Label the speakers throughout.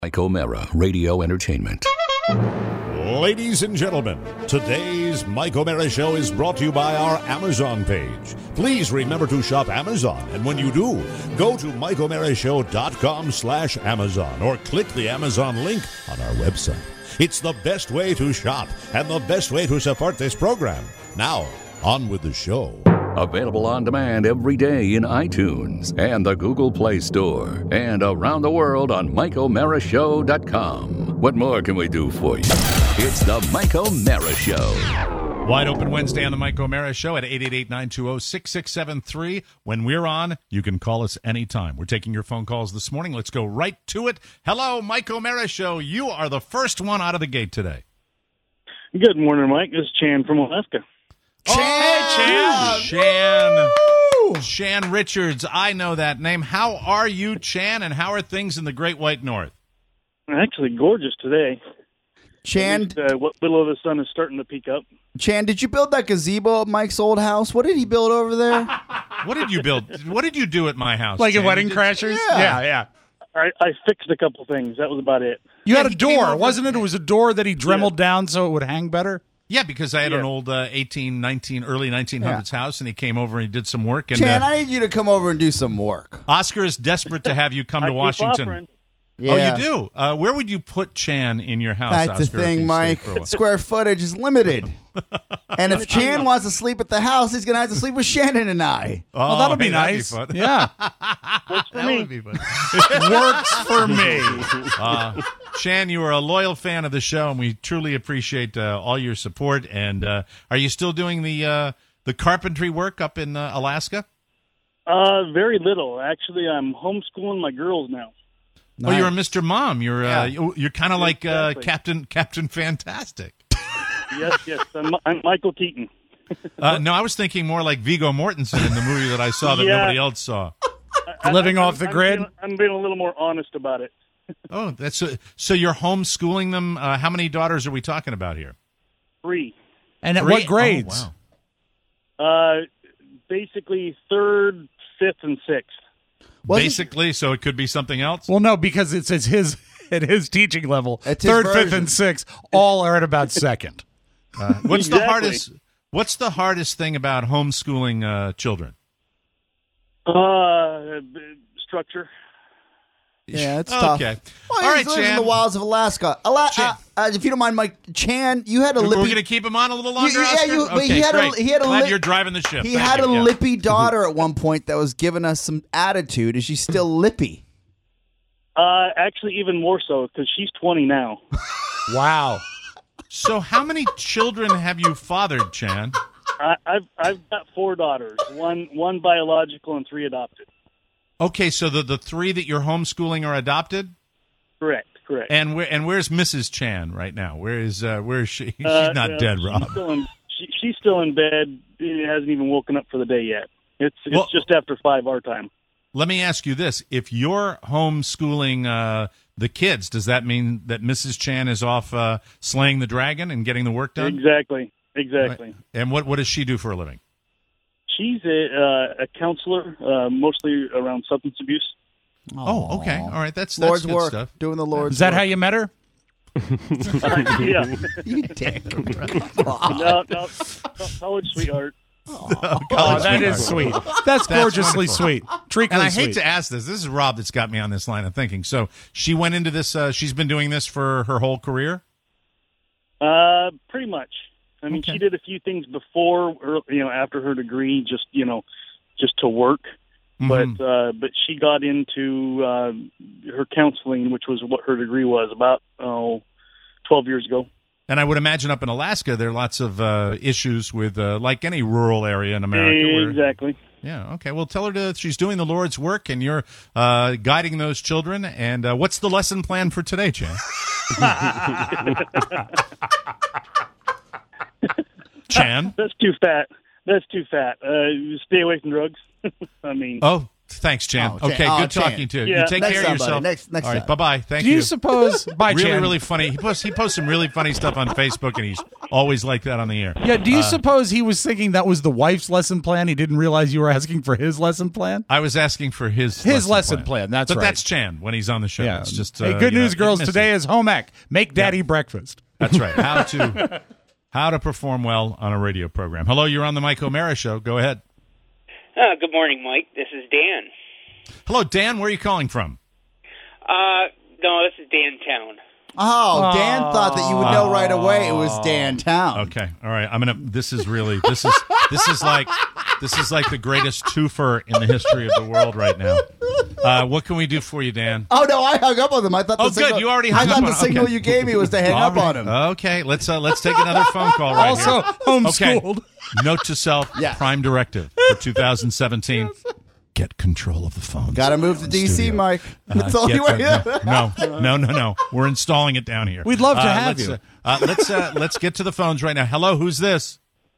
Speaker 1: Mike O'Mara, Radio Entertainment.
Speaker 2: Ladies and gentlemen, today's Mike O'Mara Show is brought to you by our Amazon page. Please remember to shop Amazon, and when you do, go to MikeO'MaraShow.com/Amazon or click the Amazon link on our website. It's the best way to shop and the best way to support this program. Now, on with the show.
Speaker 1: Available on demand every day in iTunes and the Google Play Store and around the world on MikeO'MaraShow.com. What more can we do for you? It's the Mike O'Mara Show.
Speaker 3: Wide open Wednesday on the Mike O'Mara Show at 888-920-6673. When we're on, you can call us anytime. We're taking your phone calls this morning. Let's go right to it. Hello, Mike O'Mara Show. You are the first one out of the gate today.
Speaker 4: Good morning, Mike. This is Chan from Alaska.
Speaker 3: Chan Richards. I know that name. How are you, Chan, and how are things in the Great White North?
Speaker 4: Actually, gorgeous today.
Speaker 5: Chan,
Speaker 4: what little of the sun is starting to peek up.
Speaker 5: Chan, did you build that gazebo at Mike's old house? What did he build over there?
Speaker 3: What did you build? What did you do at my house?
Speaker 6: Like
Speaker 3: Chan?
Speaker 6: in Wedding Crashers? Yeah.
Speaker 4: I fixed a couple things. That was about it.
Speaker 6: You had a door, wasn't it? It was a door that he dremeled down so it would hang better?
Speaker 3: Yeah, because I had an old early 1900s house, and he came over and he did some work. And
Speaker 5: Chan, I need you to come over and do some work.
Speaker 3: Oscar is desperate to have you come to Washington.
Speaker 5: Yeah.
Speaker 3: Oh, you do? Where would you put Chan in your house,
Speaker 5: That's
Speaker 3: Oscar?
Speaker 5: the thing, Mike. Square footage is limited. And if Chan wants to sleep at the house, he's going to have to sleep with Shannon and I.
Speaker 6: Oh, that'll be nice.
Speaker 3: That'd be fun.
Speaker 6: Yeah.
Speaker 4: Works for me.
Speaker 3: Would be fun.
Speaker 6: Works for me.
Speaker 3: Chan, you are a loyal fan of the show, and we truly appreciate all your support. And are you still doing the carpentry work up in Alaska?
Speaker 4: Very little. Actually, I'm homeschooling my girls now.
Speaker 3: Nice. Oh, you're a Mr. Mom. You're kind of like
Speaker 4: Exactly.
Speaker 3: Captain Fantastic.
Speaker 4: Yes. I'm Michael Keaton.
Speaker 3: No, I was thinking more like Viggo Mortensen in the movie that I saw that nobody else saw.
Speaker 6: Living off the grid?
Speaker 4: I'm being a little more honest about it.
Speaker 3: Oh, that's so you're homeschooling them. How many daughters are we talking about here?
Speaker 4: 3.
Speaker 6: And at
Speaker 3: 3?
Speaker 6: what grades?
Speaker 3: Oh, wow.
Speaker 4: Basically 3rd, 5th, and 6th.
Speaker 3: Basically, so it could be something else?
Speaker 6: Well, no, because it's at his teaching level.
Speaker 5: It's his
Speaker 6: 3rd,
Speaker 5: version.
Speaker 6: 5th, and 6th all are at about 2nd.
Speaker 3: What's
Speaker 4: Exactly.
Speaker 3: What's the hardest thing about homeschooling children?
Speaker 4: Structure.
Speaker 5: Yeah, it's tough.
Speaker 3: Okay.
Speaker 5: Well,
Speaker 3: All
Speaker 5: he
Speaker 3: right,
Speaker 5: lives in
Speaker 3: Chan.
Speaker 5: the wilds of Alaska.
Speaker 3: Chan.
Speaker 5: If you don't mind, Mike, Chan, you had a
Speaker 3: We're
Speaker 5: lippy...
Speaker 3: going to keep him on a little longer,
Speaker 5: Yeah,
Speaker 3: Oscar?
Speaker 5: but
Speaker 3: Okay,
Speaker 5: he had
Speaker 3: great.
Speaker 5: he had a
Speaker 3: Glad
Speaker 5: lip-
Speaker 3: you're driving the ship.
Speaker 5: He
Speaker 3: Thank
Speaker 5: had
Speaker 3: you.
Speaker 5: a
Speaker 3: Yeah.
Speaker 5: lippy daughter at one point that was giving us some attitude. Is she still lippy?
Speaker 4: Actually, even more so because she's 20 now.
Speaker 6: Wow.
Speaker 3: So how many children have you fathered, Chan?
Speaker 4: I've got 4 daughters. One biological and 3 adopted.
Speaker 3: Okay, so the 3 that you're homeschooling are adopted?
Speaker 4: Correct.
Speaker 3: And where's Mrs. Chan right now? Where is she? She's not dead, Rob.
Speaker 4: She's still in bed. She hasn't even woken up for the day yet. It's just after 5 our time.
Speaker 3: Let me ask you this. If you're homeschooling the kids, does that mean that Mrs. Chan is off slaying the dragon and getting the work done?
Speaker 4: Exactly.
Speaker 3: Right. And what does she do for a living?
Speaker 4: She's a counselor, mostly around substance abuse.
Speaker 3: Oh, okay. All right. That's
Speaker 5: Lord's
Speaker 3: good
Speaker 5: work.
Speaker 3: stuff.
Speaker 5: Doing the Lord's
Speaker 6: Is that
Speaker 5: work.
Speaker 6: how you met her?
Speaker 4: Yeah.
Speaker 5: You dick.
Speaker 4: No, college sweetheart.
Speaker 6: Oh, that is sweet. That's gorgeously
Speaker 3: wonderful.
Speaker 6: sweet. Treacly
Speaker 3: And I
Speaker 6: sweet.
Speaker 3: hate to ask this. This is Rob that's got me on this line of thinking. So she went into this. She's been doing this for her whole career?
Speaker 4: Pretty much. I mean,
Speaker 3: Okay.
Speaker 4: she did a few things before, after her degree, just to work.
Speaker 3: Mhm.
Speaker 4: But she got into her counseling, which was what her degree was, about 12 years ago.
Speaker 3: And I would imagine up in Alaska, there are lots of issues with, like any rural area in America. Where,
Speaker 4: Exactly.
Speaker 3: yeah, okay. Well, tell her she's doing the Lord's work, and you're guiding those children. And what's the lesson plan for today, Chan? Chan?
Speaker 4: That's too fat. Stay away from drugs. I mean,
Speaker 3: Oh, thanks, Chan.
Speaker 5: Oh, Chan.
Speaker 3: Okay,
Speaker 5: Oh,
Speaker 3: good
Speaker 5: Chan.
Speaker 3: talking to you.
Speaker 4: Yeah.
Speaker 3: You take
Speaker 5: Next
Speaker 3: care of
Speaker 5: time, buddy.
Speaker 3: yourself.
Speaker 5: Next
Speaker 3: All right,
Speaker 5: time.
Speaker 3: bye-bye. Thank
Speaker 6: Do you suppose, by
Speaker 3: Really,
Speaker 6: Chan,
Speaker 3: really funny. He posts some really funny stuff on Facebook, and he's always like that on the air.
Speaker 6: Yeah, do you suppose he was thinking that was the wife's lesson plan? He didn't realize you were asking for his lesson plan?
Speaker 3: I was asking for his
Speaker 6: lesson plan. That's
Speaker 3: but
Speaker 6: right.
Speaker 3: that's Chan when he's on the show.
Speaker 6: Yeah.
Speaker 3: It's just
Speaker 6: hey, good news, girls.
Speaker 3: missing.
Speaker 6: Today is home ec. Make daddy breakfast.
Speaker 3: That's right. How to perform well on a radio program. Hello, you're on the Mike O'Mara Show. Go ahead.
Speaker 7: Good morning, Mike. This is Dan.
Speaker 3: Hello, Dan. Where are you calling from?
Speaker 7: No, this is Dan Town.
Speaker 5: Oh, Dan thought that you would know right away it was Dan Town.
Speaker 3: Okay. All right. This is like the greatest twofer in the history of the world right now. What can we do for you, Dan?
Speaker 5: Oh no, I hung up on them. I thought.
Speaker 3: Good. You already hung up on him.
Speaker 5: I thought the signal you gave me was to hang up on him.
Speaker 3: Okay. Let's take another phone call right
Speaker 6: Also
Speaker 3: here.
Speaker 6: homeschooled.
Speaker 3: Okay. Note to self:
Speaker 5: Yes.
Speaker 3: Prime directive for 2017. Get control of the phone.
Speaker 5: Got to move to D.C., Mike. That's the only way.
Speaker 3: No. We're installing it down here.
Speaker 6: We'd love to have you.
Speaker 3: Let's get to the phones right now. Hello, who's this?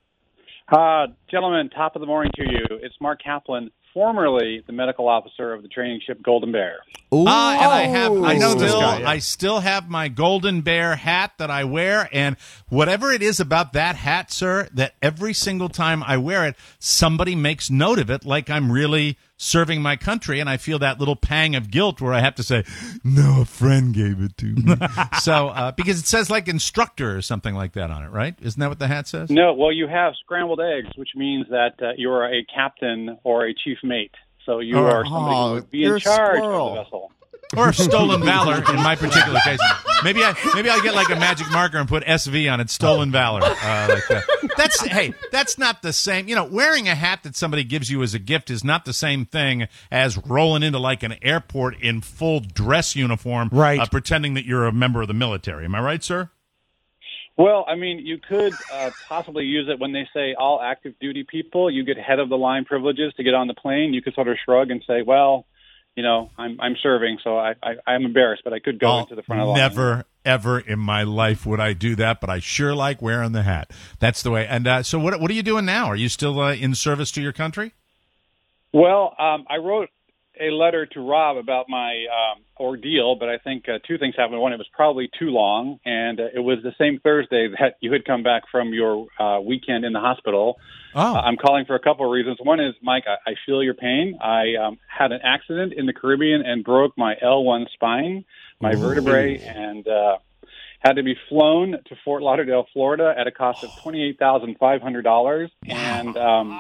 Speaker 8: Gentlemen, top of the morning to you. It's Mark Kaplan, formerly the medical officer of the training ship Golden Bear.
Speaker 5: Ooh.
Speaker 3: And
Speaker 6: I
Speaker 3: still have my Golden Bear hat that I wear, and whatever it is about that hat, sir, that every single time I wear it, somebody makes note of it, like I'm really serving my country, and I feel that little pang of guilt where I have to say, no, a friend gave it to me. So, because it says like instructor or something like that on it, right? Isn't that what the hat says?
Speaker 8: No, well, you have scrambled eggs, which means that you are a captain or a chief mate. So you are somebody who would be in charge of the vessel.
Speaker 3: Or stolen valor in my particular case. Maybe I'll get like a magic marker and put SV on it, stolen valor. Like that. That's not the same. You know, wearing a hat that somebody gives you as a gift is not the same thing as rolling into like an airport in full dress uniform,
Speaker 6: right?
Speaker 3: Pretending that you're a member of the military. Am I right, sir?
Speaker 8: Well, I mean, you could possibly use it when they say all active duty people, you get head of the line privileges to get on the plane. You could sort of shrug and say, well, you know, I'm serving, so I'm embarrassed, but I could go into the front of the line.
Speaker 3: Never, ever in my life would I do that, but I sure like wearing the hat. That's the way. And so what are you doing now? Are you still in service to your country?
Speaker 8: Well, I wrote a letter to Rob about my ordeal, but I think two things happened. One, it was probably too long, and it was the same Thursday that you had come back from your weekend in the hospital.
Speaker 3: Oh.
Speaker 8: I'm calling for a couple of reasons. One is, Mike, I feel your pain. I had an accident in the Caribbean and broke my L1 spine, my vertebrae, and had to be flown to Fort Lauderdale, Florida at a cost of $28,500 and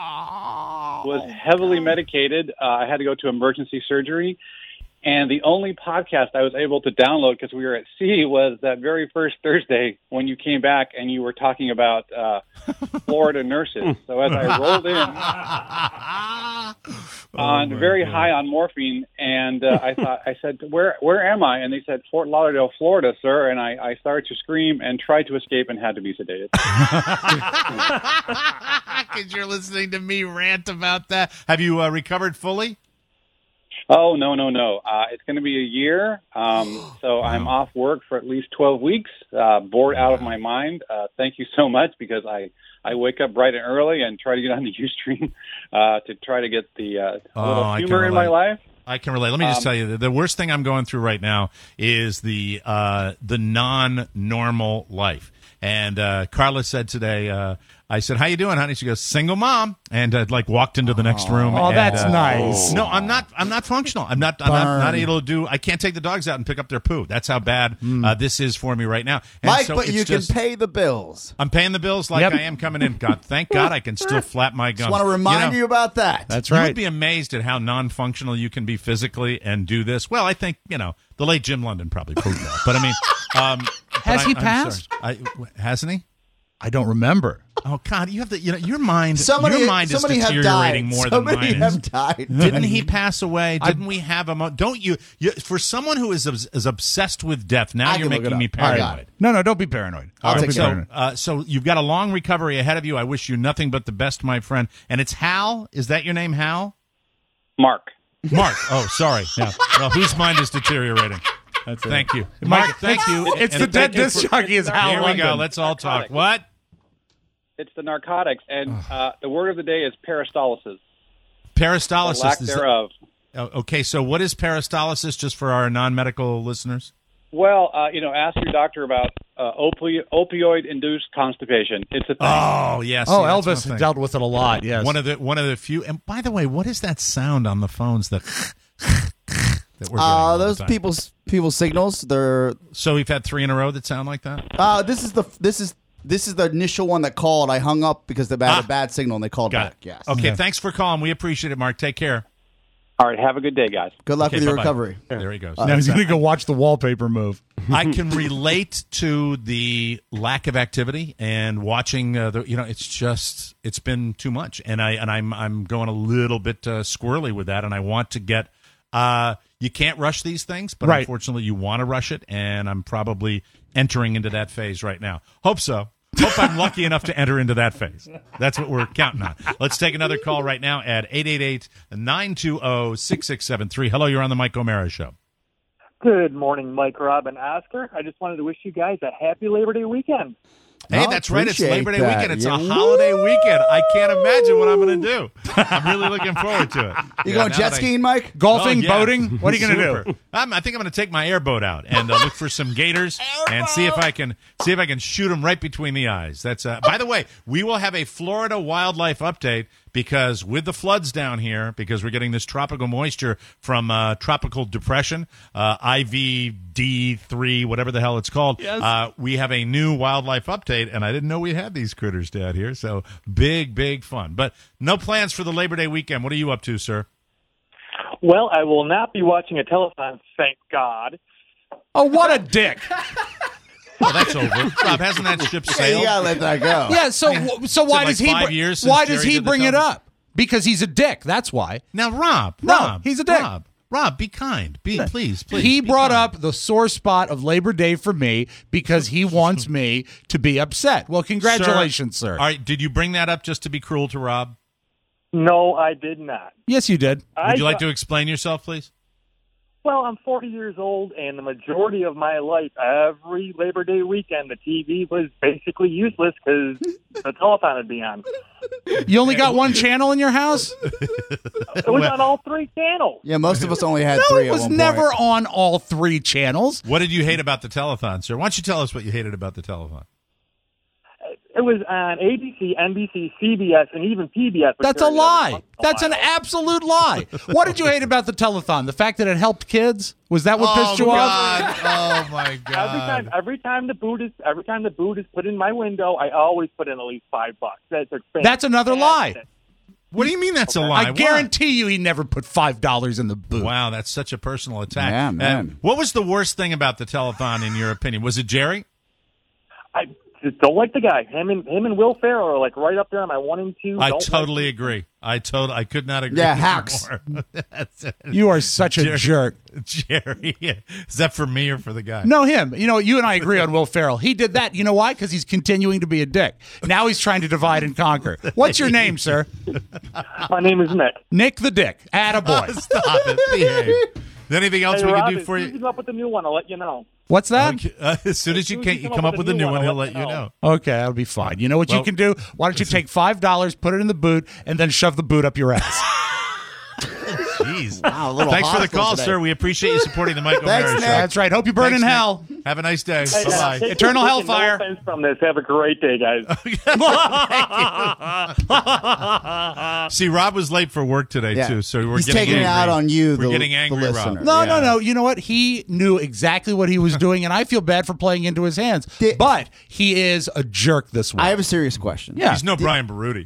Speaker 8: was heavily medicated. I had to go to emergency surgery. And the only podcast I was able to download because we were at sea was that very first Thursday when you came back and you were talking about Florida nurses. So as I rolled in very high on morphine, and I said, where am I? And they said, Fort Lauderdale, Florida, sir. And I started to scream and tried to escape and had to be sedated.
Speaker 3: Because you're listening to me rant about that. Have you recovered fully?
Speaker 8: Oh, no. It's going to be a year, so I'm off work for at least 12 weeks, bored out of my mind. Thank you so much, because I wake up bright and early and try to get on the Ustream to try to get the little humor in my life.
Speaker 3: I can relate. Let me just tell you, the worst thing I'm going through right now is the non-normal life. And Carla said today, I said, "How you doing, honey?" She goes, "Single mom," and walked into the next room.
Speaker 6: Oh,
Speaker 3: and,
Speaker 6: that's nice.
Speaker 3: No, I'm not functional. I'm not able to do. I can't take the dogs out and pick up their poo. That's how bad this is for me right now. And
Speaker 5: Mike,
Speaker 3: so
Speaker 5: but you can pay the bills.
Speaker 3: I'm paying the bills like I am coming in. God, thank God, I can still flap my gums.
Speaker 5: Just want to remind you about that.
Speaker 6: That's right.
Speaker 3: You would be amazed at how non-functional you can be physically and do this. Well, I think the late Jim London probably proved that. But I mean,
Speaker 6: has he passed?
Speaker 3: Hasn't he?
Speaker 6: I don't remember.
Speaker 3: Oh God, you have your mind.
Speaker 5: Somebody
Speaker 3: is deteriorating more than mine
Speaker 5: Somebody have died.
Speaker 3: Didn't he pass away? Didn't we have him? Don't you? For someone who is obsessed with death, now you're making me paranoid.
Speaker 6: No, don't be paranoid.
Speaker 3: So you've got a long recovery ahead of you. I wish you nothing but the best, my friend. And it's Hal. Is that your name, Hal?
Speaker 8: Mark.
Speaker 3: Oh, sorry. Yeah. Well, whose mind is deteriorating? Thank you, Mark. Thank you.
Speaker 6: It's the dead disc jockey is Hal.
Speaker 3: Here we go. Let's all talk. What?
Speaker 8: It's the narcotics, and the word of the day is peristalsis.
Speaker 3: Peristalsis.
Speaker 8: The lack thereof.
Speaker 3: Okay, so what is peristalsis, just for our non-medical listeners?
Speaker 8: Well, ask your doctor about opioid-induced constipation. It's a thing.
Speaker 3: Oh, yes.
Speaker 6: Oh, Elvis dealt with it a lot. Yes.
Speaker 3: One of the few. And by the way, what is that sound on the phones that we're getting all the
Speaker 5: Those
Speaker 3: time?
Speaker 5: people's signals. They're
Speaker 3: So we've had 3 in a row that sound like that.
Speaker 5: this is the initial one that called. I hung up because they had a bad signal and they called
Speaker 3: Got
Speaker 5: back.
Speaker 3: it.
Speaker 5: Yes.
Speaker 3: Okay.
Speaker 6: Yeah.
Speaker 3: Thanks for calling. We appreciate it, Mark. Take care.
Speaker 8: All right, have a good day, guys.
Speaker 5: Good luck
Speaker 3: Okay,
Speaker 5: with your
Speaker 3: bye-bye.
Speaker 5: recovery.
Speaker 3: There he goes.
Speaker 6: Now he's going to go watch the wallpaper move.
Speaker 3: I can relate to the lack of activity and watching. It's been too much, and I'm going a little bit squirrely with that, and I want to get. You can't rush these things, but
Speaker 6: Right.
Speaker 3: unfortunately, you want to rush it, and I'm probably entering into that phase right now. Hope so. Hope I'm lucky enough to enter into that phase. That's what we're counting on. Let's take another call right now at 888-920-6673. Hello, you're on the Mike O'Mara Show.
Speaker 9: Good morning, Mike, Rob, and Oscar. I just wanted to wish you guys a happy Labor Day weekend.
Speaker 3: Hey,
Speaker 5: Oh,
Speaker 3: that's right. It's
Speaker 5: appreciate
Speaker 3: Labor Day
Speaker 5: that.
Speaker 3: weekend. It's
Speaker 5: Yeah.
Speaker 3: a holiday weekend. I can't imagine what I'm going to do. I'm really looking forward to it.
Speaker 5: You going
Speaker 3: now
Speaker 5: jet
Speaker 3: that
Speaker 5: skiing, Mike?
Speaker 6: Golfing,
Speaker 3: Oh, yeah.
Speaker 6: boating. What are you going to do?
Speaker 3: Super. I think I'm going to take my airboat out and look for some gators and see if I can shoot them right between the eyes. That's by the way, we will have a Florida wildlife update because with the floods down here, because we're getting this tropical moisture from tropical depression, IVD3, whatever the hell it's called.
Speaker 6: Yes.
Speaker 3: We have a new wildlife update, and I didn't know we had these critters down here. So big fun. But no plans for the Labor Day weekend. What are you up to, sir?
Speaker 9: Well, I will not be watching a telethon, thank God.
Speaker 6: Oh, what a dick.
Speaker 3: Well, that's over. Rob, hasn't that ship
Speaker 5: Yeah,
Speaker 3: sailed?
Speaker 5: you gotta let that go.
Speaker 6: Yeah, so why
Speaker 3: like
Speaker 6: does he
Speaker 3: 5 years since
Speaker 6: why does
Speaker 3: Jerry
Speaker 6: he
Speaker 3: did the
Speaker 6: bring it
Speaker 3: television?
Speaker 6: up? Because he's a dick. That's why.
Speaker 3: Now, Rob,
Speaker 6: he's a dick.
Speaker 3: Rob, be kind. Please.
Speaker 6: He
Speaker 3: be
Speaker 6: brought
Speaker 3: kind.
Speaker 6: up the sore spot of Labor Day for me because he wants me to be upset. Well, congratulations, sir.
Speaker 3: All right, did you bring that up just to be cruel to Rob?
Speaker 9: No, I did not.
Speaker 6: Yes, you did.
Speaker 3: Would you like to explain yourself, please?
Speaker 9: Well, I'm 40 years old, and the majority of my life, every Labor Day weekend, the TV was basically useless because the telethon would be on.
Speaker 6: You only got one channel in your house?
Speaker 9: It was on all 3 channels.
Speaker 5: Yeah, most of us only had
Speaker 6: No,
Speaker 5: 3
Speaker 6: it
Speaker 5: at
Speaker 6: was
Speaker 5: one
Speaker 6: never
Speaker 5: point.
Speaker 6: on all 3 channels.
Speaker 3: What did you hate about the telethon, sir? Why don't you tell us what you hated about the telethon?
Speaker 9: It was on ABC, NBC, CBS, and even PBS.
Speaker 6: That's a lie. That's an absolute lie. What did you hate about the telethon? The fact that it helped kids? Was that what pissed you off?
Speaker 3: Oh my God!
Speaker 9: Every time the boot is put in my window, I always put in at least $5.
Speaker 6: That's another lie.
Speaker 3: What do you mean that's a lie?
Speaker 6: I guarantee you he never put $5 in the boot.
Speaker 3: Wow, that's such a personal attack.
Speaker 5: Yeah, man.
Speaker 3: What was the worst thing about the telethon, in your opinion? Was it Jerry?
Speaker 9: I just don't like the guy. Him and Will Ferrell are like right up there on my 1 and 2.
Speaker 3: I totally agree. I could not agree.
Speaker 5: Yeah,
Speaker 3: with you
Speaker 5: hacks.
Speaker 3: more. That's it.
Speaker 6: You are such a jerk.
Speaker 3: Jerry. Is that for me or for the guy?
Speaker 6: No, him. You know, you and I agree on Will Ferrell. He did that. You know why? Because he's continuing to be a dick. Now he's trying to divide and conquer. What's your name, sir?
Speaker 9: My name is Nick.
Speaker 6: Nick the Dick. Attaboy.
Speaker 3: Stop it. Behave. Is there anything else
Speaker 9: Hey,
Speaker 3: we
Speaker 9: Rob,
Speaker 3: can do for
Speaker 9: as soon as
Speaker 3: you?
Speaker 9: come up with a new one, I'll let you know.
Speaker 6: What's that?
Speaker 3: Okay. As soon as you come up with a new one, he'll let you know.
Speaker 6: Okay, that'll be fine. You know what you can do? Why don't you take $5, put it in the boot, and then shove the boot up your ass?
Speaker 3: Jeez.
Speaker 5: Wow, a little
Speaker 3: Thanks for the
Speaker 5: hostile
Speaker 3: call,
Speaker 5: today.
Speaker 3: sir. We appreciate you supporting the Mike O'Mara
Speaker 5: Thanks,
Speaker 3: Show.
Speaker 5: Nick.
Speaker 6: That's right. Hope you burn
Speaker 3: Thanks,
Speaker 6: in
Speaker 3: Nick.
Speaker 6: hell.
Speaker 3: Have a nice day.
Speaker 9: Hey,
Speaker 3: Bye-bye.
Speaker 9: take
Speaker 6: Eternal
Speaker 9: taking
Speaker 6: hellfire.
Speaker 9: No offense from this. Have a great day, guys.
Speaker 3: See, Rob was late for work today,
Speaker 5: Yeah.
Speaker 3: too, so we're
Speaker 5: He's
Speaker 3: getting
Speaker 5: taking
Speaker 3: angry.
Speaker 5: it out on you,
Speaker 3: We're
Speaker 5: the-
Speaker 3: getting
Speaker 5: the
Speaker 3: angry,
Speaker 5: listener.
Speaker 3: Rob.
Speaker 6: No,
Speaker 5: Yeah.
Speaker 6: no. You know what? He knew exactly what he was doing, and I feel bad for playing into his hands.
Speaker 5: Did-
Speaker 6: But he is a jerk this week.
Speaker 5: I have a serious question.
Speaker 6: Yeah.
Speaker 3: He's no Brian Baruti.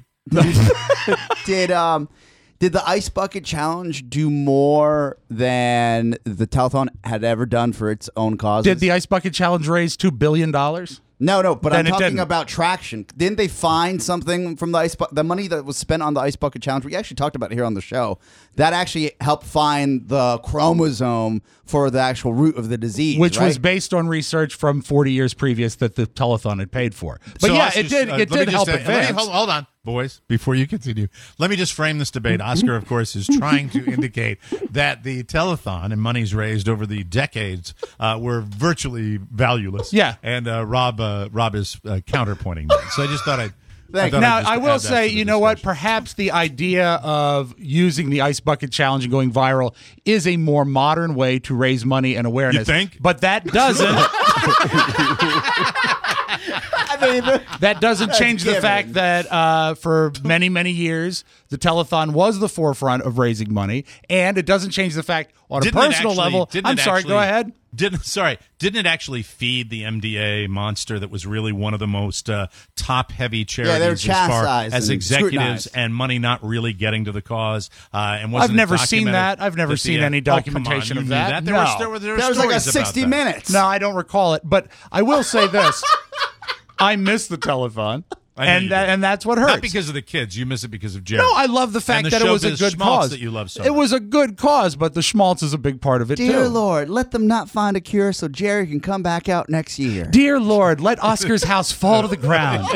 Speaker 5: Did the Ice Bucket Challenge do more than the telethon had ever done for its own causes?
Speaker 6: Did the Ice Bucket Challenge raise $2 billion?
Speaker 5: No, but
Speaker 6: Then
Speaker 5: I'm
Speaker 6: it
Speaker 5: talking
Speaker 6: didn't.
Speaker 5: about traction. Didn't they find something from the the money that was spent on the Ice Bucket Challenge? We actually talked about it here on the show. That actually helped find the chromosome for the actual root of the disease,
Speaker 6: Which was
Speaker 5: right?
Speaker 6: based on research from 40 years previous that the telethon had paid for. But
Speaker 3: So
Speaker 6: yeah,
Speaker 3: Oscar,
Speaker 6: it did.
Speaker 3: let
Speaker 6: It
Speaker 3: me
Speaker 6: did
Speaker 3: just
Speaker 6: help
Speaker 3: say-
Speaker 6: advance.
Speaker 3: Hold on, boys, before you continue. Let me just frame this debate. Oscar, of course, is trying to indicate that the telethon and monies raised over the decades were virtually valueless.
Speaker 6: Yeah.
Speaker 3: And Rob is counterpointing that. So I just thought I'd.
Speaker 6: Now, I will say,
Speaker 3: you
Speaker 6: you know what? Perhaps the idea of using the Ice Bucket Challenge and going viral is a more modern way to raise money and awareness.
Speaker 3: You think?
Speaker 6: But that doesn't.
Speaker 5: I mean,
Speaker 6: That doesn't change the
Speaker 5: given.
Speaker 6: fact that for many, many years, the telethon was the forefront of raising money, and it doesn't change the fact on a personal level. I'm sorry, go ahead.
Speaker 3: Didn't it actually feed the MDA monster that was really one of the most top-heavy
Speaker 5: Yeah, they were
Speaker 3: charities as far
Speaker 5: chastised
Speaker 3: as
Speaker 5: and
Speaker 3: executives
Speaker 5: scrutinized.
Speaker 3: and money not really getting to the cause? And
Speaker 6: I've never seen that. I've never seen any documentation of that.
Speaker 3: There were
Speaker 5: that was like a
Speaker 3: stories about
Speaker 5: 60
Speaker 3: that.
Speaker 5: minutes.
Speaker 6: No, I don't recall it, but I will say this. I miss the telethon,
Speaker 3: I know you do.
Speaker 6: and that's what hurts.
Speaker 3: Not because of the kids. You miss it because of Jerry.
Speaker 6: No, I love the fact
Speaker 3: And
Speaker 6: that it was a
Speaker 3: showbiz
Speaker 6: good
Speaker 3: schmaltz
Speaker 6: cause.
Speaker 3: that you love so
Speaker 6: It
Speaker 3: much.
Speaker 6: was a good cause, but the schmaltz is a big part of it,
Speaker 5: Dear
Speaker 6: too.
Speaker 5: Lord, let them not find a cure so Jerry can come back out next year.
Speaker 6: Dear Lord, let Oscar's house fall to the ground.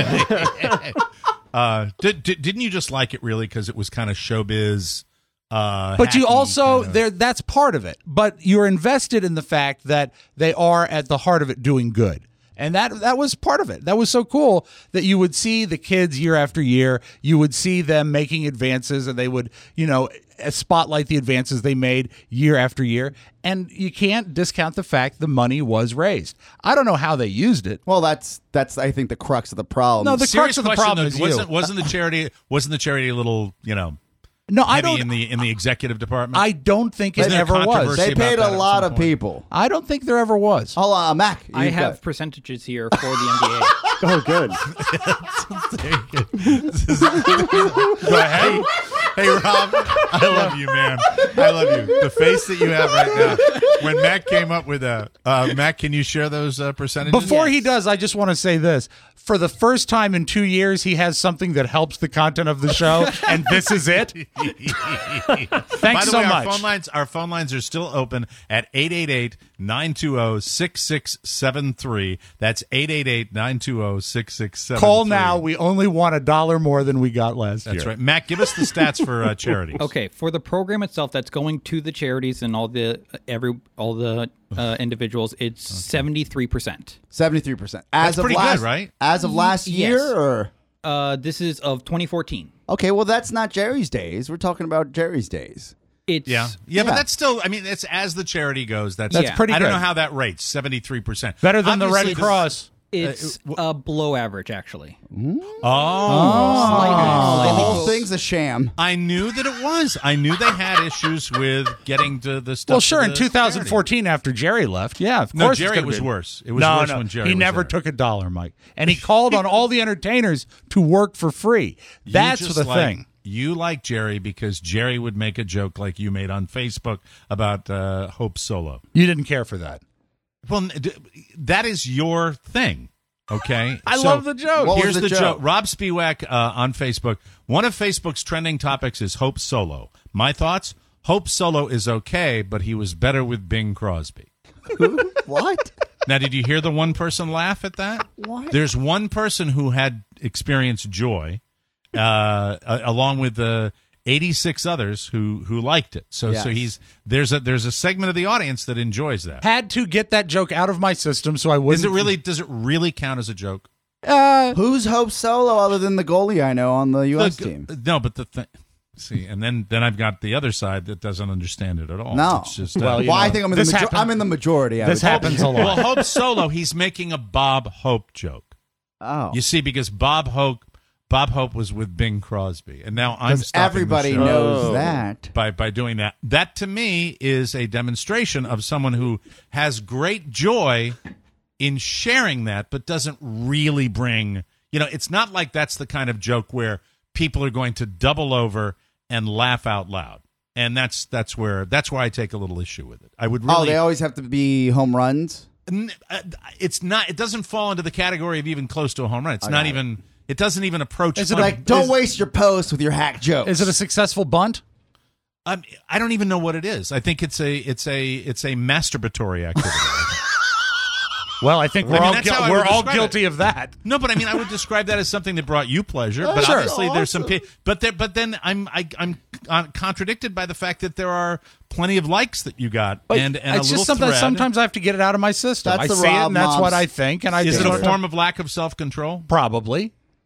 Speaker 3: Didn't you just like it really because it was kind of showbiz?
Speaker 6: But you
Speaker 3: hacky
Speaker 6: also
Speaker 3: kinda-
Speaker 6: that's part of it. But you're invested in the fact that they are at the heart of it doing good. And that was part of it. That was so cool that you would see the kids year after year. You would see them making advances, and they would, spotlight the advances they made year after year. And you can't discount the fact the money was raised. I don't know how they used it.
Speaker 5: Well, that's I think the crux of the problem.
Speaker 6: No, the
Speaker 3: Serious
Speaker 6: crux of the
Speaker 3: question,
Speaker 6: problem
Speaker 3: though,
Speaker 6: is you.
Speaker 3: wasn't the charity a little
Speaker 6: No, I
Speaker 3: heavy
Speaker 6: don't.
Speaker 3: in the executive department?
Speaker 6: I don't think it
Speaker 3: Isn't there
Speaker 6: ever was.
Speaker 3: controversy
Speaker 5: they paid
Speaker 3: about
Speaker 5: a
Speaker 3: that at
Speaker 5: lot
Speaker 3: some
Speaker 5: of
Speaker 3: point?
Speaker 5: people.
Speaker 6: I don't think there ever was.
Speaker 5: Hold on, Mac.
Speaker 10: I
Speaker 5: you've
Speaker 10: have
Speaker 5: got-
Speaker 10: percentages here for the NBA.
Speaker 11: Oh, good.
Speaker 3: Go ahead. Hey, Rob, I love you, man. I love you. The face that you have right now. When Mac came up with Mac, can you share those percentages?
Speaker 6: Before he does, I just want to say this. For the first time in 2 years, he has something that helps the content of the show, and this is it. Thanks
Speaker 3: By the
Speaker 6: so
Speaker 3: way,
Speaker 6: much.
Speaker 3: Our phone lines are still open at 888-920-6673. That's 888-920-6673.
Speaker 6: Call now. We only want $1 more than we got last year.
Speaker 3: That's right. Mac, give us the stats for charities.
Speaker 10: Okay, for the program itself, that's going to the charities and all the individuals. It's 73%.
Speaker 5: 73%.
Speaker 3: That's pretty good, right?
Speaker 5: As of last year,
Speaker 10: Yes.
Speaker 5: or
Speaker 10: This is of 2014.
Speaker 5: okay, well that's not Jerry's days. We're talking about Jerry's days.
Speaker 10: It's
Speaker 3: Yeah, but that's still. I mean, it's as the charity goes. That's
Speaker 10: Yeah.
Speaker 6: pretty
Speaker 3: I don't
Speaker 6: good.
Speaker 3: know how that rates. 73%.
Speaker 6: Better than the
Speaker 3: Obviously,
Speaker 6: Red Cross.
Speaker 10: It's below average, actually.
Speaker 5: The whole thing's a sham.
Speaker 3: I knew that it was. I knew they had issues with getting to the stuff.
Speaker 6: Well, sure.
Speaker 3: to
Speaker 6: In
Speaker 3: the
Speaker 6: 2014, after Jerry left, yeah, of
Speaker 3: No,
Speaker 6: course.
Speaker 3: Jerry
Speaker 6: it's gonna
Speaker 3: was
Speaker 6: be.
Speaker 3: worse. It was worse when Jerry
Speaker 6: He
Speaker 3: was
Speaker 6: never
Speaker 3: there.
Speaker 6: took $1, Mike, and he called on all the entertainers to work for free.
Speaker 3: You
Speaker 6: That's
Speaker 3: just
Speaker 6: the
Speaker 3: like-
Speaker 6: thing.
Speaker 3: You like Jerry because Jerry would make a joke like you made on Facebook about Hope Solo.
Speaker 6: You didn't care for that.
Speaker 3: Well, that is your thing. Okay,
Speaker 6: I love the joke.
Speaker 5: What was
Speaker 3: Here's
Speaker 5: the
Speaker 3: the
Speaker 5: joke?
Speaker 3: joke. Rob Spiewak on Facebook. One of Facebook's trending topics is Hope Solo. My thoughts: Hope Solo is okay, but he was better with Bing Crosby.
Speaker 5: What?
Speaker 3: Now, did you hear the one person laugh at that?
Speaker 5: What?
Speaker 3: There's one person who had experienced joy, along with the 86 others who liked it. So
Speaker 5: Yes.
Speaker 3: there's a segment of the audience that enjoys that.
Speaker 6: Had to get that joke out of my system, so I wouldn't.
Speaker 3: Does it really count as a joke?
Speaker 5: Who's Hope Solo other than the goalie I know on the U.S. team?
Speaker 3: No, but the thing. See, and then I've got the other side that doesn't understand it at all.
Speaker 5: No.
Speaker 3: It's just,
Speaker 6: Well,
Speaker 5: Well, I think I'm in the
Speaker 6: this happens-
Speaker 5: I'm in the majority. I
Speaker 6: This
Speaker 5: would-
Speaker 6: happens a lot.
Speaker 3: well, Hope Solo, he's making a Bob Hope joke.
Speaker 5: Oh,
Speaker 3: You see, because Bob Hope was with Bing Crosby, and now I'm
Speaker 5: because
Speaker 3: stopping
Speaker 5: everybody
Speaker 3: the show
Speaker 5: knows that.
Speaker 3: by doing that. That to me is a demonstration of someone who has great joy in sharing that, but doesn't really bring. It's not like that's the kind of joke where people are going to double over and laugh out loud, and that's where I take a little issue with it. I would really.
Speaker 5: Oh, they always have to be home runs.
Speaker 3: It's not. It doesn't fall into the category of even close to a home run. It's not even. It doesn't even approach.
Speaker 6: Is it
Speaker 3: funny.
Speaker 5: Like, don't waste your post with your hack jokes.
Speaker 6: Is it a successful bunt?
Speaker 3: I don't even know what it is. I think it's a masturbatory activity.
Speaker 6: Well, I think we're
Speaker 3: that's how I would
Speaker 6: we're all
Speaker 3: describe
Speaker 6: guilty of that.
Speaker 3: No, but I mean, I would describe that as something that brought you pleasure. But
Speaker 6: Sure.
Speaker 3: obviously, there's some. But then I'm contradicted by the fact that there are plenty of likes that you got,
Speaker 6: But
Speaker 3: and a
Speaker 6: it's
Speaker 3: little
Speaker 6: just something.
Speaker 3: thread.
Speaker 6: Sometimes I have to get it out of my system.
Speaker 5: That's
Speaker 6: I
Speaker 5: the
Speaker 6: say it,
Speaker 5: Rob
Speaker 6: and that's
Speaker 5: Moms.
Speaker 6: what I think. And I
Speaker 3: Is it
Speaker 6: do
Speaker 3: a form of lack of self-control?
Speaker 6: Probably.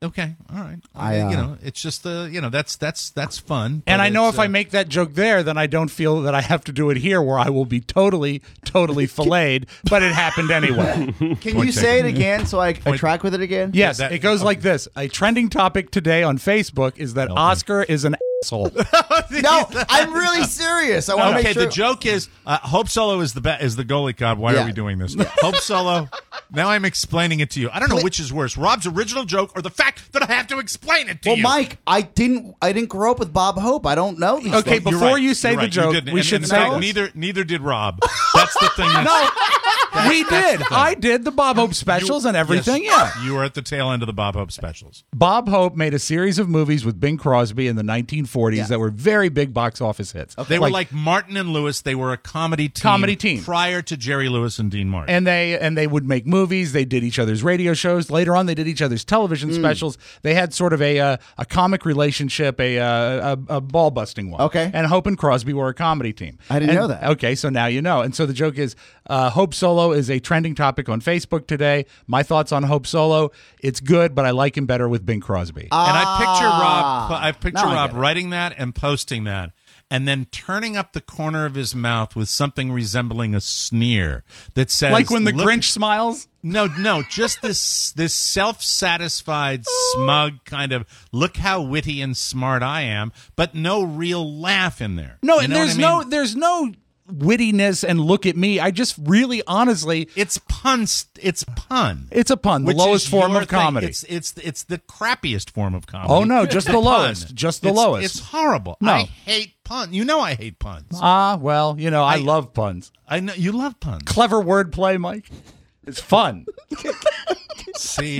Speaker 3: Okay, all right. It's just that's fun.
Speaker 6: And I know
Speaker 3: it's,
Speaker 6: if I make that joke there, then I don't feel that I have to do it here, where I will be totally filleted. But it happened anyway.
Speaker 5: Can you say it again so I track with it again?
Speaker 6: Yes, it goes like this. A trending topic today on Facebook is that Oscar is an asshole.
Speaker 5: No, I'm really serious. I want to make sure.
Speaker 3: The joke is Hope Solo is the goalie. God, why are we doing this? Hope Solo. Now I'm explaining it to you. I don't know which is worse, Rob's original joke or the fact that I have to explain it to you.
Speaker 5: Well, Mike, I didn't grow up with Bob Hope. I don't know these
Speaker 6: Okay,
Speaker 5: things.
Speaker 6: before you say the joke, we should say
Speaker 3: neither did Rob. That's the thing.
Speaker 6: We did. I did the Bob Hope specials and everything.
Speaker 3: Yes, you were at the tail end of the Bob Hope specials.
Speaker 6: Bob Hope made a series of movies with Bing Crosby in the 1940s that were very big box office hits.
Speaker 3: Okay. They were like Martin and Lewis. They were a comedy team prior to Jerry Lewis and Dean Martin.
Speaker 6: And they would make movies. They did each other's radio shows. Later on, they did each other's television specials. They had sort of a comic relationship, a ball busting one.
Speaker 5: Okay.
Speaker 6: And Hope and Crosby were a comedy team.
Speaker 5: I didn't know that.
Speaker 6: Okay, so now you know. And so the joke is, Hope Solo is a trending topic on Facebook today. My thoughts on Hope Solo: it's good, but I like him better with Bing Crosby.
Speaker 3: And I picture Rob writing that and posting that, and then turning up the corner of his mouth with something resembling a sneer that says,
Speaker 6: like when the Grinch smiles.
Speaker 3: No, just this self-satisfied, smug kind of look how witty and smart I am, but no real laugh in there.
Speaker 6: No, and there's no wittiness and look at me. I just really honestly,
Speaker 3: it's puns. It's pun.
Speaker 6: It's a pun. The lowest form of comedy.
Speaker 3: It's the crappiest form of comedy.
Speaker 6: Oh no, just the lowest. Just the lowest.
Speaker 3: It's horrible.
Speaker 6: No.
Speaker 3: I hate puns. You know I hate puns.
Speaker 6: Well, I love puns.
Speaker 3: I know you love puns.
Speaker 6: Clever wordplay, Mike. It's fun.
Speaker 3: See.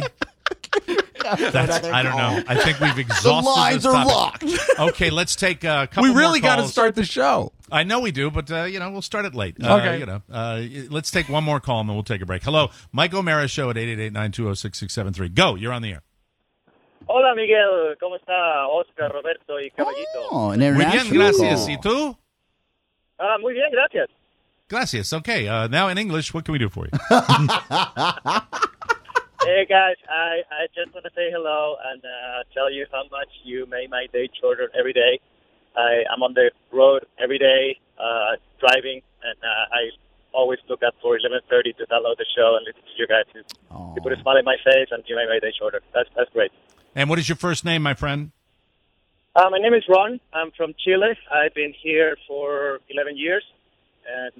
Speaker 3: I don't know. I think we've exhausted
Speaker 5: the lines
Speaker 3: this topic.
Speaker 5: are locked.
Speaker 3: Okay, let's take a couple.
Speaker 6: We really
Speaker 3: got
Speaker 6: to start the show.
Speaker 3: I know we do, but we'll start it late.
Speaker 6: Okay.
Speaker 3: Let's take one more call and then we'll take a break. Hello, Mike O'Mara Show at 888-920-6673. Go. You're on the air.
Speaker 9: Hola, Miguel. ¿Cómo está Oscar, Roberto y Caballito?
Speaker 5: Oh, an
Speaker 3: Muy
Speaker 5: international
Speaker 3: bien, gracias.
Speaker 5: call.
Speaker 3: ¿Y tú?
Speaker 9: Muy bien, gracias.
Speaker 3: Gracias. Okay. Now in English, what can we do for you?
Speaker 9: Hey, guys. I just want to say hello and tell you how much you make my day shorter every day. I'm on the road every day, driving, and I always look up for 11:30 to download the show and listen to you guys. You put a smile in my face, and you make my day shorter. That's great.
Speaker 3: And what is your first name, my friend?
Speaker 9: My name is Ron. I'm from Chile. I've been here for 11 years. And,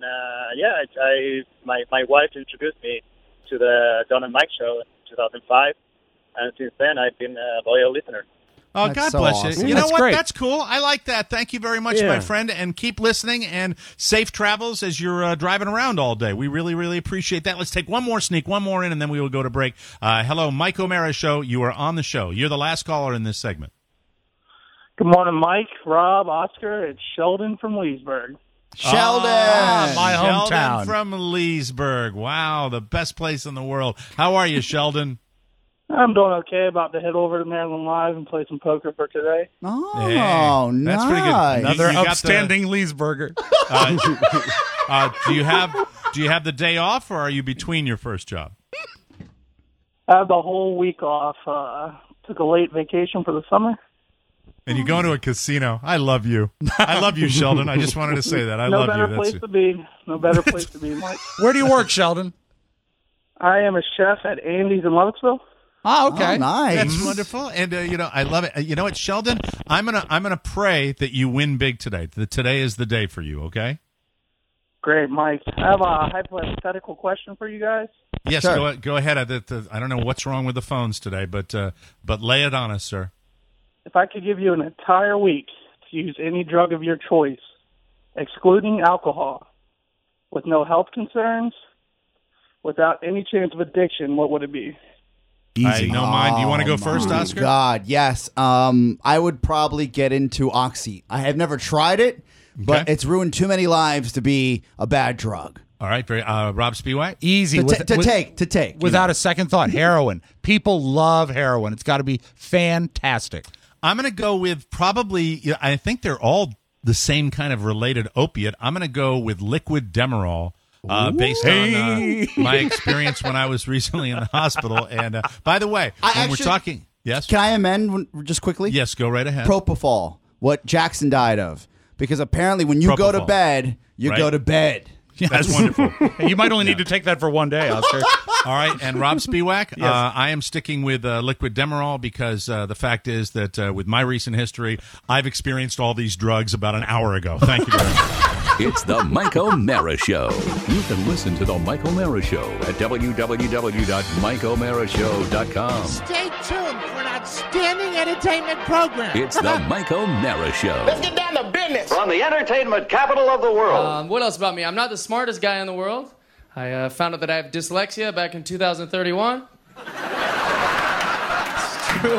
Speaker 9: my wife introduced me to the Don and Mike show in 2005. And since then, I've been a loyal listener.
Speaker 3: Oh,
Speaker 5: That's
Speaker 3: God
Speaker 5: so
Speaker 3: bless
Speaker 5: awesome.
Speaker 3: you. You know
Speaker 6: That's
Speaker 3: what?
Speaker 6: great.
Speaker 3: That's cool. I like that. Thank you very much, my friend. And keep listening and safe travels as you're driving around all day. We really, really appreciate that. Let's take one more in, and then we will go to break. Hello, Mike O'Mara Show. You are on the show. You're the last caller in this segment.
Speaker 11: Good morning, Mike, Rob, Oscar. It's Sheldon from Leesburg.
Speaker 5: Sheldon,
Speaker 6: my hometown.
Speaker 3: Sheldon from Leesburg. Wow, the best place in the world. How are you, Sheldon?
Speaker 11: I'm doing okay. About to head over to Maryland Live and play some poker for today.
Speaker 5: Oh,
Speaker 3: Hey,
Speaker 5: nice.
Speaker 3: that's pretty good.
Speaker 6: Another
Speaker 3: You got
Speaker 6: upstanding Leesburger.
Speaker 3: Do you have the day off, or are you between your first job?
Speaker 11: I had the whole week off. Took a late vacation for the summer.
Speaker 3: And you go to a casino. I love you. I love you, Sheldon. I just wanted to say that. I
Speaker 11: No
Speaker 3: love
Speaker 11: better
Speaker 3: you.
Speaker 11: place to be. No better place to be, Mike.
Speaker 6: Where do you work, Sheldon?
Speaker 11: I am a chef at Andy's in Lovettsville.
Speaker 6: Oh, okay.
Speaker 5: Oh, nice.
Speaker 3: That's wonderful, and I love it. You know what, Sheldon? I'm gonna pray that you win big today. That today is the day for you. Okay?
Speaker 11: Great, Mike. I have a hypothetical question for you guys.
Speaker 3: Yes.
Speaker 5: Sure.
Speaker 3: Go ahead. I don't know what's wrong with the phones today, but lay it on us, sir.
Speaker 11: If I could give you an entire week to use any drug of your choice, excluding alcohol, with no health concerns, without any chance of addiction, what would it be?
Speaker 6: Easy.
Speaker 3: I know mine. Do you want to go first, Oscar?
Speaker 5: God, yes. I would probably get into Oxy. I have never tried it, but
Speaker 3: Okay.
Speaker 5: it's ruined too many lives to be a bad drug.
Speaker 3: All right. Very. Rob Spiewak?
Speaker 6: Easy.
Speaker 5: To take.
Speaker 6: Without a second thought. Heroin. People love heroin. It's got to be fantastic.
Speaker 3: I'm going to go with probably, I think they're all the same kind of related opiate. I'm going to go with liquid Demerol. Based on my experience when I was recently in the hospital. And by the way, we're talking Yes.
Speaker 5: Can I amend just quickly?
Speaker 3: Yes, go right ahead.
Speaker 5: Propofol, what Jackson died of. Because apparently when you go to
Speaker 3: Propofol.
Speaker 5: bed, you
Speaker 3: Right.
Speaker 5: go to bed.
Speaker 3: That's wonderful.
Speaker 6: You might only need to take that for one day, Oscar.
Speaker 3: All right, and Rob Spiewak,
Speaker 6: Yes.
Speaker 3: I am sticking with liquid Demerol because the fact is that with my recent history, I've experienced all these drugs about an hour ago. Thank you very much.
Speaker 1: It's the Mike O'Mara Show. You can listen to the Mike O'Mara Show at www.mikeomarashow.com.
Speaker 12: Stay tuned for an outstanding entertainment program.
Speaker 1: It's the Mike O'Mara Show.
Speaker 12: Let's get down to business.
Speaker 13: From the entertainment capital of the world.
Speaker 14: What else about me? I'm not the smartest guy in the world. I found out that I have dyslexia back in 2031. It's true.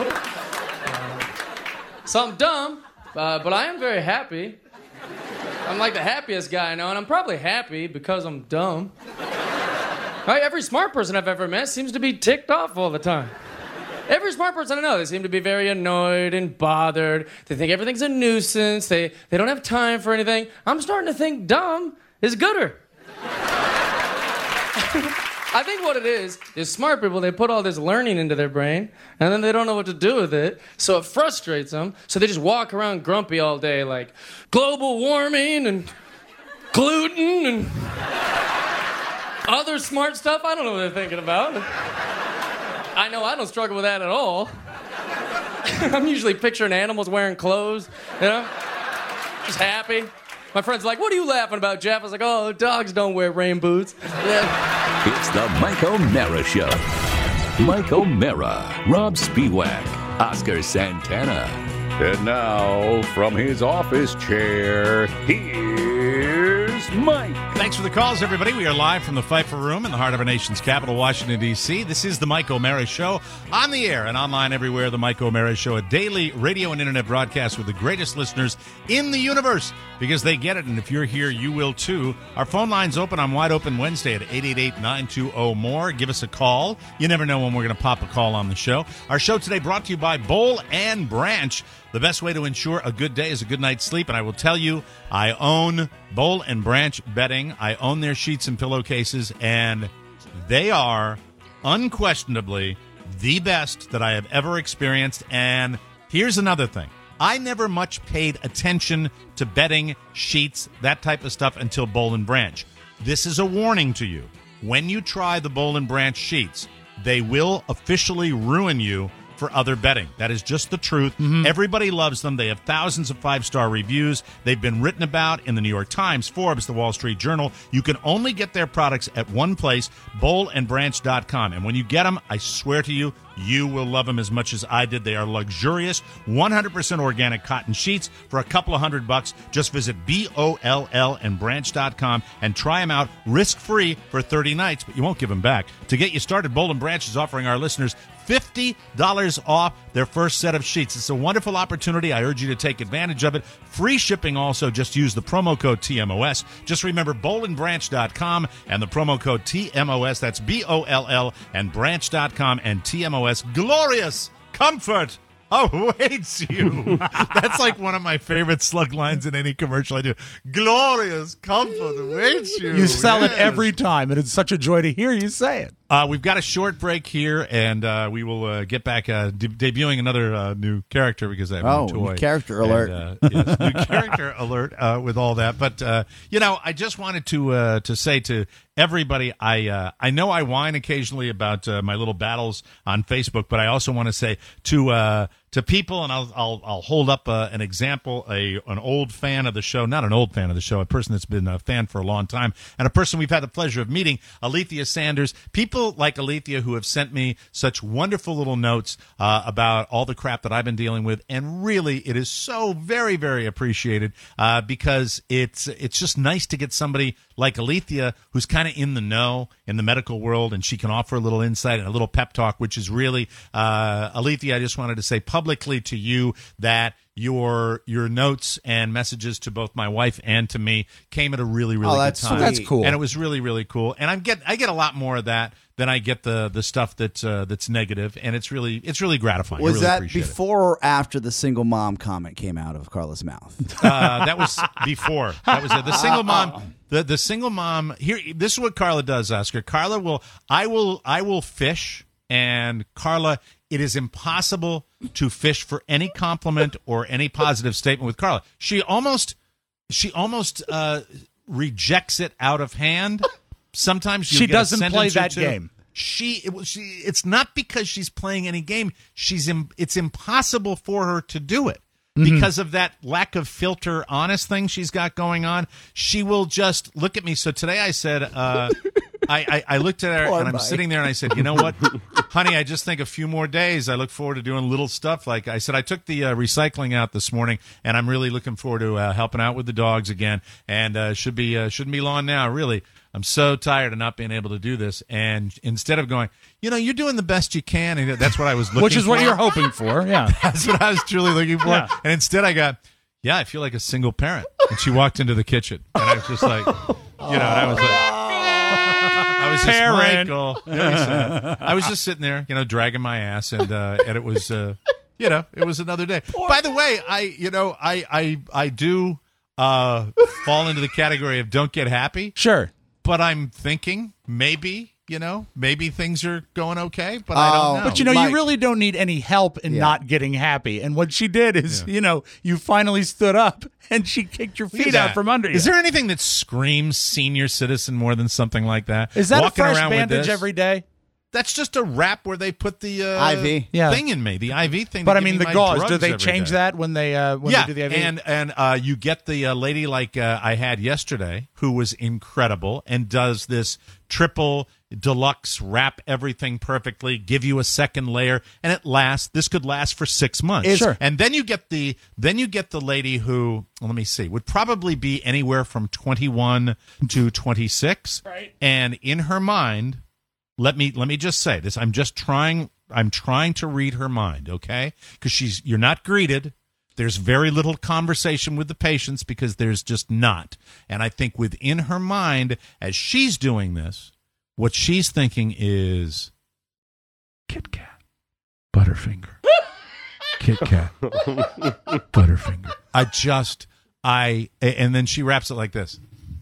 Speaker 14: So I'm dumb, but I am very happy. I'm like the happiest guy I know, and I'm probably happy because I'm dumb. Right? Every smart person I've ever met seems to be ticked off all the time. Every smart person I know, they seem to be very annoyed and bothered. They think everything's a nuisance. They don't have time for anything. I'm starting to think dumb is gooder. I think what it is smart people, they put all this learning into their brain, and then they don't know what to do with it, so it frustrates them, so they just walk around grumpy all day, like global warming and gluten and other smart stuff. I don't know what they're thinking about. I know I don't struggle with that at all. I'm usually picturing animals wearing clothes, you know? Just happy. My friend's like, what are you laughing about, Jeff? I was like, oh, dogs don't wear rain boots. Yeah.
Speaker 1: It's the Mike O'Mara Show. Mike O'Mara, Rob Spiewak, Oscar Santana. And now, from his office chair, here's Mike.
Speaker 3: Thanks for the calls, everybody. We are live from the Pfeiffer Room in the heart of our nation's capital, Washington, D.C. This is the Mike O'Mara Show, on the air and online everywhere. The Mike O'Mara Show, a daily radio and internet broadcast with the greatest listeners in the universe, because they get it, and if you're here, you will too. Our phone line's open on Wide Open Wednesday at 888-920-MORE. Give us a call. You never know when we're going to pop a call on the show. Our show today brought to you by Boll and Branch. The best way to ensure a good day is a good night's sleep, and I will tell you, I own Boll and Branch bedding. I own their sheets and pillowcases, and they are unquestionably the best that I have ever experienced. And here's another thing. I never much paid attention to bedding, sheets, that type of stuff until Boll and Branch. This is a warning to you. When you try the Boll and Branch sheets, they will officially ruin you for other bedding. That is just the truth. Everybody loves them. They have thousands of 5-star reviews. They've been written about in the New York Times, Forbes, the Wall Street Journal. You can only get their products at one place, bollandbranch.com. And when you get them, I swear to you, you will love them as much as I did. They are luxurious, 100% organic cotton sheets for a couple of $100. Just visit bollandbranch.com and try them out risk-free for 30 nights, but you won't give them back. To get you started, Boll and Branch is offering our listeners $50 off their first set of sheets. It's a wonderful opportunity. I urge you to take advantage of it. Free shipping also. Just use the promo code TMOS. Just remember bollandbranch.com and the promo code TMOS. That's BOLL and branch.com and TMOS. Glorious comfort awaits you. That's like one of my favorite slug lines in any commercial I do. Glorious comfort awaits you.
Speaker 6: You sell it every time, and it's such a joy to hear you say it.
Speaker 3: We've got a short break here, and we will get back debuting another new character because I have a new toy.
Speaker 5: New character alert.
Speaker 3: And, yes, new character alert with all that. But, I just wanted to say to everybody, I know I whine occasionally about my little battles on Facebook, but I also want to say to people, and I'll hold up an example, an old fan of the show, not an old fan of the show, a person that's been a fan for a long time, and a person we've had the pleasure of meeting, Alethea Sanders. People like Alethea who have sent me such wonderful little notes about all the crap that I've been dealing with, and really it is so very, very appreciated because it's just nice to get somebody like Alethea who's kind of in the know in the medical world, and she can offer a little insight and a little pep talk, which is really, Alethea, I just wanted to say publicly to you that your notes and messages to both my wife and to me came at a really, really good time.
Speaker 6: That's cool.
Speaker 3: And it was really, really cool. And I get a lot more of that than I get the stuff that's negative, and it's really gratifying.
Speaker 5: Was
Speaker 3: I really
Speaker 5: that
Speaker 3: appreciate
Speaker 5: before or after the single mom comment came out of Carla's mouth?
Speaker 3: That was before. That was it. The single mom. The single mom. Here, this is what Carla does, Oscar. Carla I will fish And Carla, it is impossible to fish for any compliment or any positive statement with Carla. She almost rejects it out of hand. Sometimes
Speaker 6: she doesn't play that game.
Speaker 3: It's not because she's playing any game. It's impossible for her to do it because of that lack of filter, honest thing she's got going on. She will just look at me. So today I said, I looked at her and I'm sitting there and I said, you know what, honey, I just think a few more days. I look forward to doing little stuff. Like I said, I took the recycling out this morning and I'm really looking forward to helping out with the dogs again. And shouldn't be long now, really. I'm so tired of not being able to do this. And instead of going, you're doing the best you can, and that's what I was looking for.
Speaker 6: Which is what you're hoping for, yeah.
Speaker 3: That's what I was truly looking for. Yeah. And instead I got, I feel like a single parent. And she walked into the kitchen. And I was just like, and I was like, I was just, Michael. I was just sitting there, dragging my ass. And it was, it was another day. By the way, I do fall into the category of don't get happy.
Speaker 6: Sure.
Speaker 3: But I'm thinking maybe things are going okay, but I don't know.
Speaker 6: But you really don't need any help in not getting happy. And what she did is, you finally stood up and she kicked your feet out from under you.
Speaker 3: Is there anything that screams senior citizen more than something like that?
Speaker 6: Is that
Speaker 3: Walking
Speaker 6: a fresh
Speaker 3: around
Speaker 6: bandage every day?
Speaker 3: That's just a wrap where they put the
Speaker 5: IV
Speaker 3: thing in me, the IV thing.
Speaker 6: But I mean, the gauze. Do they change that when they do the IV?
Speaker 3: and you get the lady like I had yesterday, who was incredible and does this triple deluxe wrap everything perfectly, give you a second layer, and it lasts. This could last for 6 months.
Speaker 6: Sure.
Speaker 3: And then you get the lady who, let me see, would probably be anywhere from 21 to 26,
Speaker 6: right?
Speaker 3: And in her mind. Let me just say this. I'm trying to read her mind, okay? Because you're not greeted. There's very little conversation with the patients because there's just not. And I think within her mind, as she's doing this, what she's thinking is Kit Kat, Butterfinger. Kit Kat, Butterfinger. And then she wraps it like this.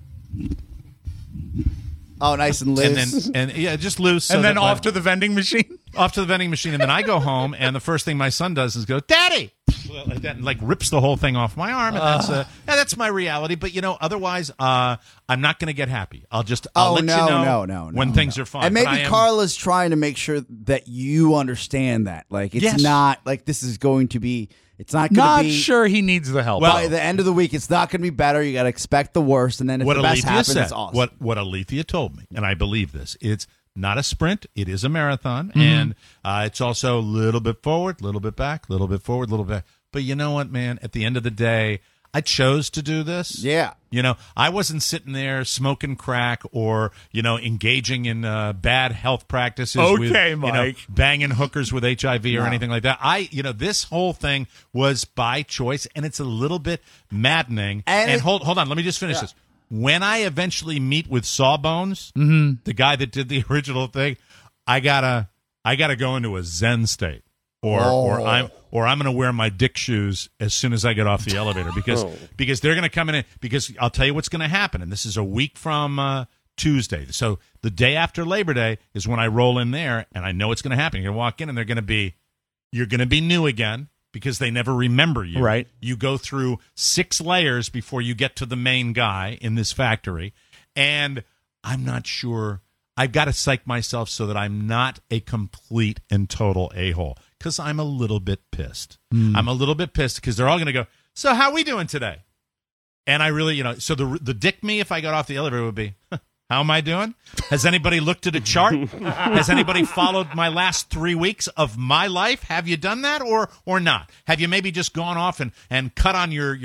Speaker 5: Oh, nice and loose.
Speaker 3: And just loose.
Speaker 6: And then off to the vending machine?
Speaker 3: Off to the vending machine. And then I go home, and the first thing my son does is go, Daddy! Like that, and rips the whole thing off my arm. And that's my reality. But, otherwise, I'm not going to get happy. I'll let you know when things are fine.
Speaker 5: And maybe Carla's trying to make sure that you understand that. Like, it's not like this is going to be... It's not going to be...
Speaker 6: Not sure he needs the help.
Speaker 5: Well, by the end of the week, it's not going to be better. You got to expect the worst, and then if the best happens, it's awesome.
Speaker 3: What Alethea told me, and I believe this, it's not a sprint. It is a marathon, and it's also a little bit forward, a little bit back, a little bit forward, a little bit... But you know what, man? At the end of the day, I chose to do this.
Speaker 5: Yeah.
Speaker 3: I wasn't sitting there smoking crack or, engaging in bad health practices with,
Speaker 6: Mike.
Speaker 3: Banging hookers with HIV or anything like that. This whole thing was by choice, and it's a little bit maddening. And hold on, let me just finish this. When I eventually meet with Sawbones, the guy that did the original thing, I gotta go into a Zen state. Or I'm going to wear my dick shoes as soon as I get off the elevator because they're going to come in because I'll tell you what's going to happen, and this is a week from Tuesday. So the day after Labor Day is when I roll in there, and I know it's going to happen. You're going to walk in, and you're going to be new again because they never remember you.
Speaker 6: Right.
Speaker 3: You go through 6 layers before you get to the main guy in this factory, and I'm not sure. I've got to psych myself so that I'm not a complete and total a-hole. Because I'm a little bit pissed. I'm a little bit pissed because they're all going to go, so how we doing today? And I really, so the dick me if I got off the elevator would be, how am I doing? Has anybody looked at a chart? Has anybody followed my last 3 weeks of my life? Have you done that or not? Have you maybe just gone off and cut on your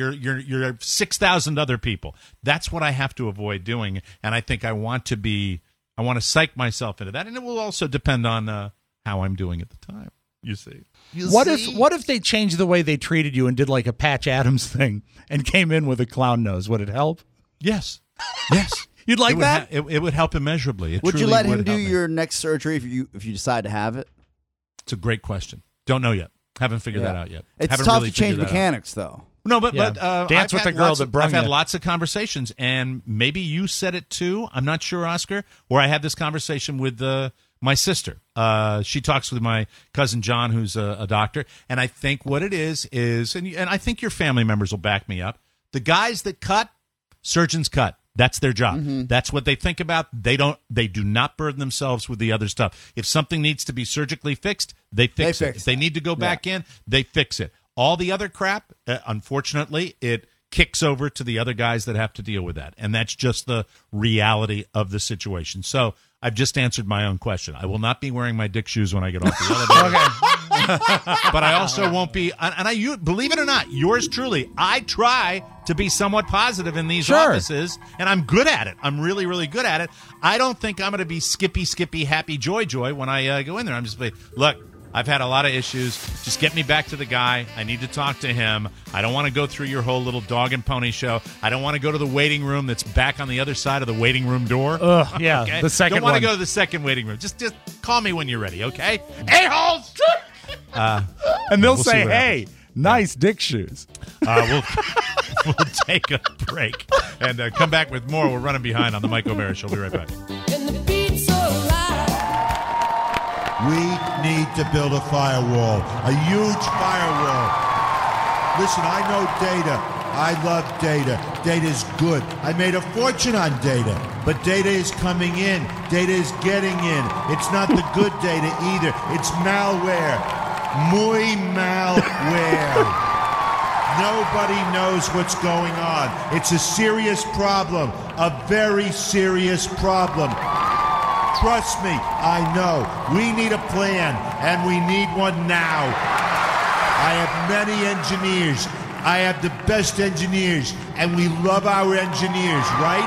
Speaker 3: 6,000 other people? That's what I have to avoid doing. And I think I want to psych myself into that. And it will also depend on how I'm doing at the time. You see.
Speaker 6: What if they changed the way they treated you and did like a Patch Adams thing and came in with a clown nose? Would it help?
Speaker 3: Yes.
Speaker 6: You'd like that?
Speaker 3: It would help immeasurably.
Speaker 5: Would you let him do your next surgery if you decide to have it?
Speaker 3: It's a great question. Don't know yet. Haven't figured that out yet.
Speaker 5: It's
Speaker 3: Haven't
Speaker 5: tough
Speaker 3: really
Speaker 5: to change
Speaker 3: figured that
Speaker 5: mechanics, though.
Speaker 3: No, but
Speaker 6: dance with the girl that brung
Speaker 3: I've had
Speaker 6: you.
Speaker 3: lots of conversations, and maybe you said it too. I'm not sure, Oscar. Where I had this conversation with my sister. She talks with my cousin John, who's a doctor, and I think what it is, and I think your family members will back me up, the guys that cut, surgeons cut. That's their job. That's what they think about. They do not burden themselves with the other stuff. If something needs to be surgically fixed, they fix it. If they need to go back in, they fix it. All the other crap, unfortunately, it kicks over to the other guys that have to deal with that. And that's just the reality of the situation. So I've just answered my own question. I will not be wearing my dick shoes when I get off the elevator. But I also won't be, you believe it or not, yours truly, I try to be somewhat positive in these offices, and I'm good at it. I'm really, really good at it. I don't think I'm going to be skippy, happy, joy when I go in there. I'm just like, look, I've had a lot of issues. Just get me back to the guy. I need to talk to him. I don't want to go through your whole little dog and pony show. I don't want to go to the waiting room that's back on the other side of the waiting room door.
Speaker 6: Yeah,
Speaker 3: okay?
Speaker 6: the second one.
Speaker 3: Don't want to go to the second waiting room. Just call me when you're ready, okay? A-holes!
Speaker 6: And they'll say, hey, nice dick shoes.
Speaker 3: We'll take a break and come back with more. We're running behind on the Mike O'Meara Show. We'll be right back.
Speaker 15: We need to build a firewall, a huge firewall. Listen, I know data. I love data. Data's good. I made a fortune on data, but data is coming in. Data is getting in. It's not the good data either. It's malware. Muy malware. Nobody knows what's going on. It's a serious problem, a very serious problem. Trust me, I know. We need a plan, and we need one now. I have many engineers. I have the best engineers, and we love our engineers, right?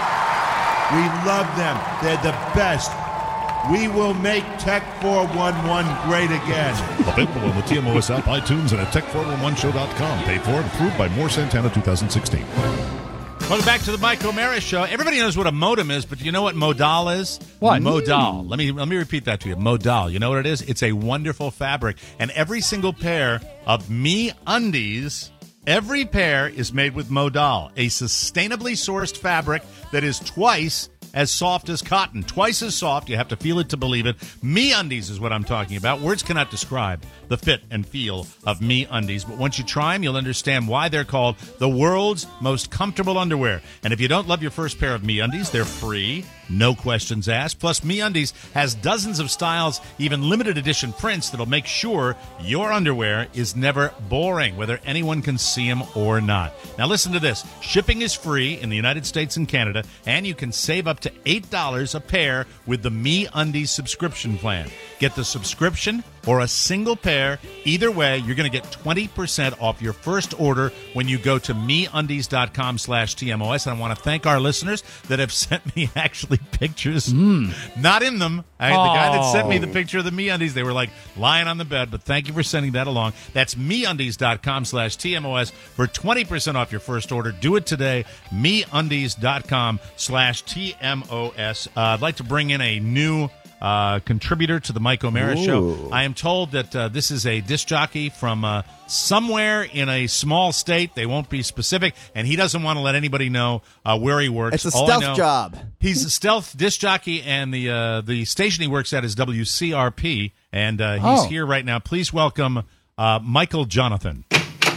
Speaker 15: We love them. They're the best. We will make Tech 411 great again.
Speaker 2: Available on the TMOS app, iTunes, and at tech411show.com. Paid for and approved by Moore Santana 2016.
Speaker 3: Welcome back to the Mike O'Meara Show. Everybody knows what a modem is, but do you know what modal is?
Speaker 6: What?
Speaker 3: Modal. Let me repeat that to you. Modal. You know what it is? It's a wonderful fabric. And every single pair of MeUndies, every pair is made with Modal, a sustainably sourced fabric that is twice as soft as cotton. Twice as soft. You have to feel it to believe it. MeUndies is what I'm talking about. Words cannot describe the fit and feel of MeUndies, but once you try them, you'll understand why they're called the world's most comfortable underwear. And if you don't love your first pair of MeUndies, they're free. No questions asked. Plus, MeUndies has dozens of styles, even limited edition prints that'll make sure your underwear is never boring, whether anyone can see them or not. Now, listen to this. Shipping is free in the United States and Canada, and you can save up to $8 a pair with the MeUndies subscription plan. Get the subscription or a single pair. Either way, you're going to get 20% off your first order when you go to MeUndies.com/TMOS. And I want to thank our listeners that have sent me actually pictures. Not in them. The guy that sent me the picture of the MeUndies, they were like lying on the bed, but thank you for sending that along. That's MeUndies.com/TMOS for 20% off your first order. Do it today. MeUndies.com/TMOS. I'd like to bring in a new contributor to the Mike O'Meara Show. I am told that this is a disc jockey from somewhere in a small state. They won't be specific, and he doesn't want to let anybody know where he works.
Speaker 5: It's a stealth job.
Speaker 3: He's a stealth disc jockey, and the station he works at is WCRP, and he's here right now. Please welcome Michael Jonathan.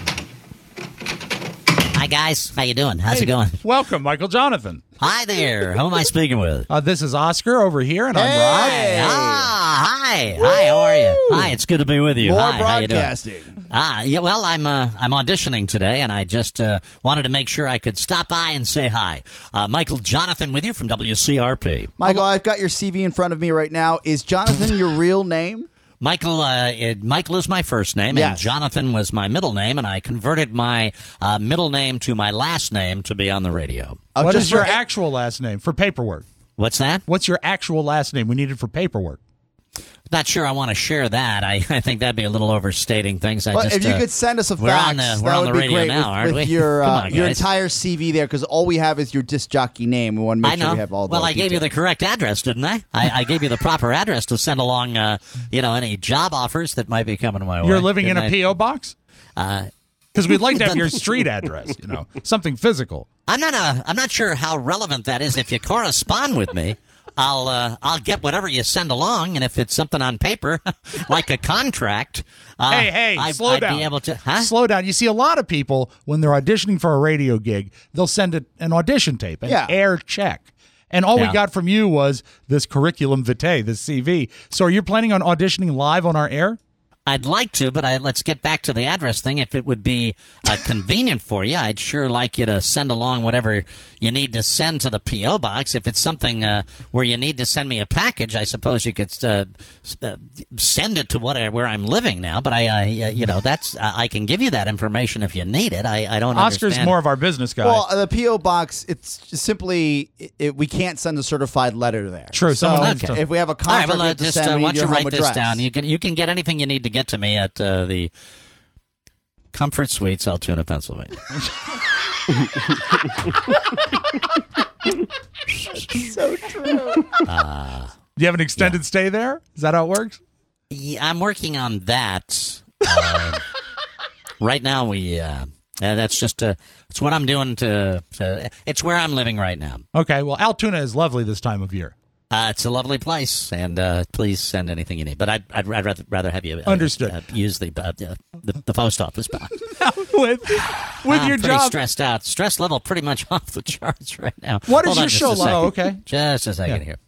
Speaker 16: Hi, guys. How you doing? How's it going?
Speaker 6: Welcome, Michael Jonathan.
Speaker 16: Hi there. Who am I speaking with?
Speaker 6: This is Oscar over here, and I'm Rob.
Speaker 16: Hi. Hi, how are you? Hi, it's good to be with you.
Speaker 5: More
Speaker 16: Hi,
Speaker 5: broadcasting.
Speaker 16: How you doing? Yeah, well, I'm auditioning today, and I just wanted to make sure I could stop by and say hi. Michael Jonathan with you from WCRP.
Speaker 5: Michael, I've got your CV in front of me right now. Is Jonathan your real name?
Speaker 16: Michael is my first name, and Jonathan was my middle name, and I converted my middle name to my last name to be on the radio.
Speaker 6: What is your actual last name for paperwork?
Speaker 16: What's that?
Speaker 6: What's your actual last name? We need it for paperwork.
Speaker 16: Not sure I want to share that. I think that'd be a little overstating things.
Speaker 5: If you could send us a fax, that would be great with your entire CV there, because all we have is your disc jockey name. We want to make sure we have all the
Speaker 16: Well, I gave you the correct address, didn't I? I gave you the proper address to send along, any job offers that might be coming my way.
Speaker 6: You're living in a P.O. box? Because we'd like to have your street address, something physical.
Speaker 16: I'm not sure how relevant that is if you correspond with me. I'll get whatever you send along, and if it's something on paper, like a contract,
Speaker 6: slow
Speaker 16: I'd
Speaker 6: down.
Speaker 16: be able to.
Speaker 6: Slow down. You see, a lot of people when they're auditioning for a radio gig, they'll send an audition tape, an air check. And all we got from you was this curriculum vitae, this CV. So are you planning on auditioning live on our air?
Speaker 16: I'd like to, but let's get back to the address thing. If it would be convenient for you, I'd sure like you to send along whatever you need to send to the P.O. box. If it's something where you need to send me a package, I suppose you could send it to where I'm living now. But I can give you that information if you need it. I don't.
Speaker 6: Oscar's
Speaker 16: understand.
Speaker 6: more of our business guy.
Speaker 5: Well, the P.O. box, it's just simply we can't send a certified letter there.
Speaker 6: True.
Speaker 5: So if we have a contract,
Speaker 16: all right, well,
Speaker 5: we have to send, we
Speaker 16: why
Speaker 5: need
Speaker 16: don't you
Speaker 5: your home
Speaker 16: write this
Speaker 5: address.
Speaker 16: down? You can get anything you need to get to me at the Comfort Suites, Altoona, Pennsylvania.
Speaker 5: So true.
Speaker 6: Do you have an extended stay there? Is that how it works?
Speaker 16: Yeah, I'm working on that. Right now, that's just it's what I'm doing it's where I'm living right now.
Speaker 6: Okay, well, Altoona is lovely this time of year.
Speaker 16: It's a lovely place, and please send anything you need. But I'd rather have you
Speaker 6: Understood.
Speaker 16: Use the post office box.
Speaker 6: with
Speaker 16: I'm
Speaker 6: your
Speaker 16: pretty
Speaker 6: job.
Speaker 16: stressed out. Stress level pretty much off the charts right now.
Speaker 6: What is
Speaker 16: Hold
Speaker 6: your
Speaker 16: on just
Speaker 6: show
Speaker 16: a second.
Speaker 6: level? Okay.
Speaker 16: Just a second here.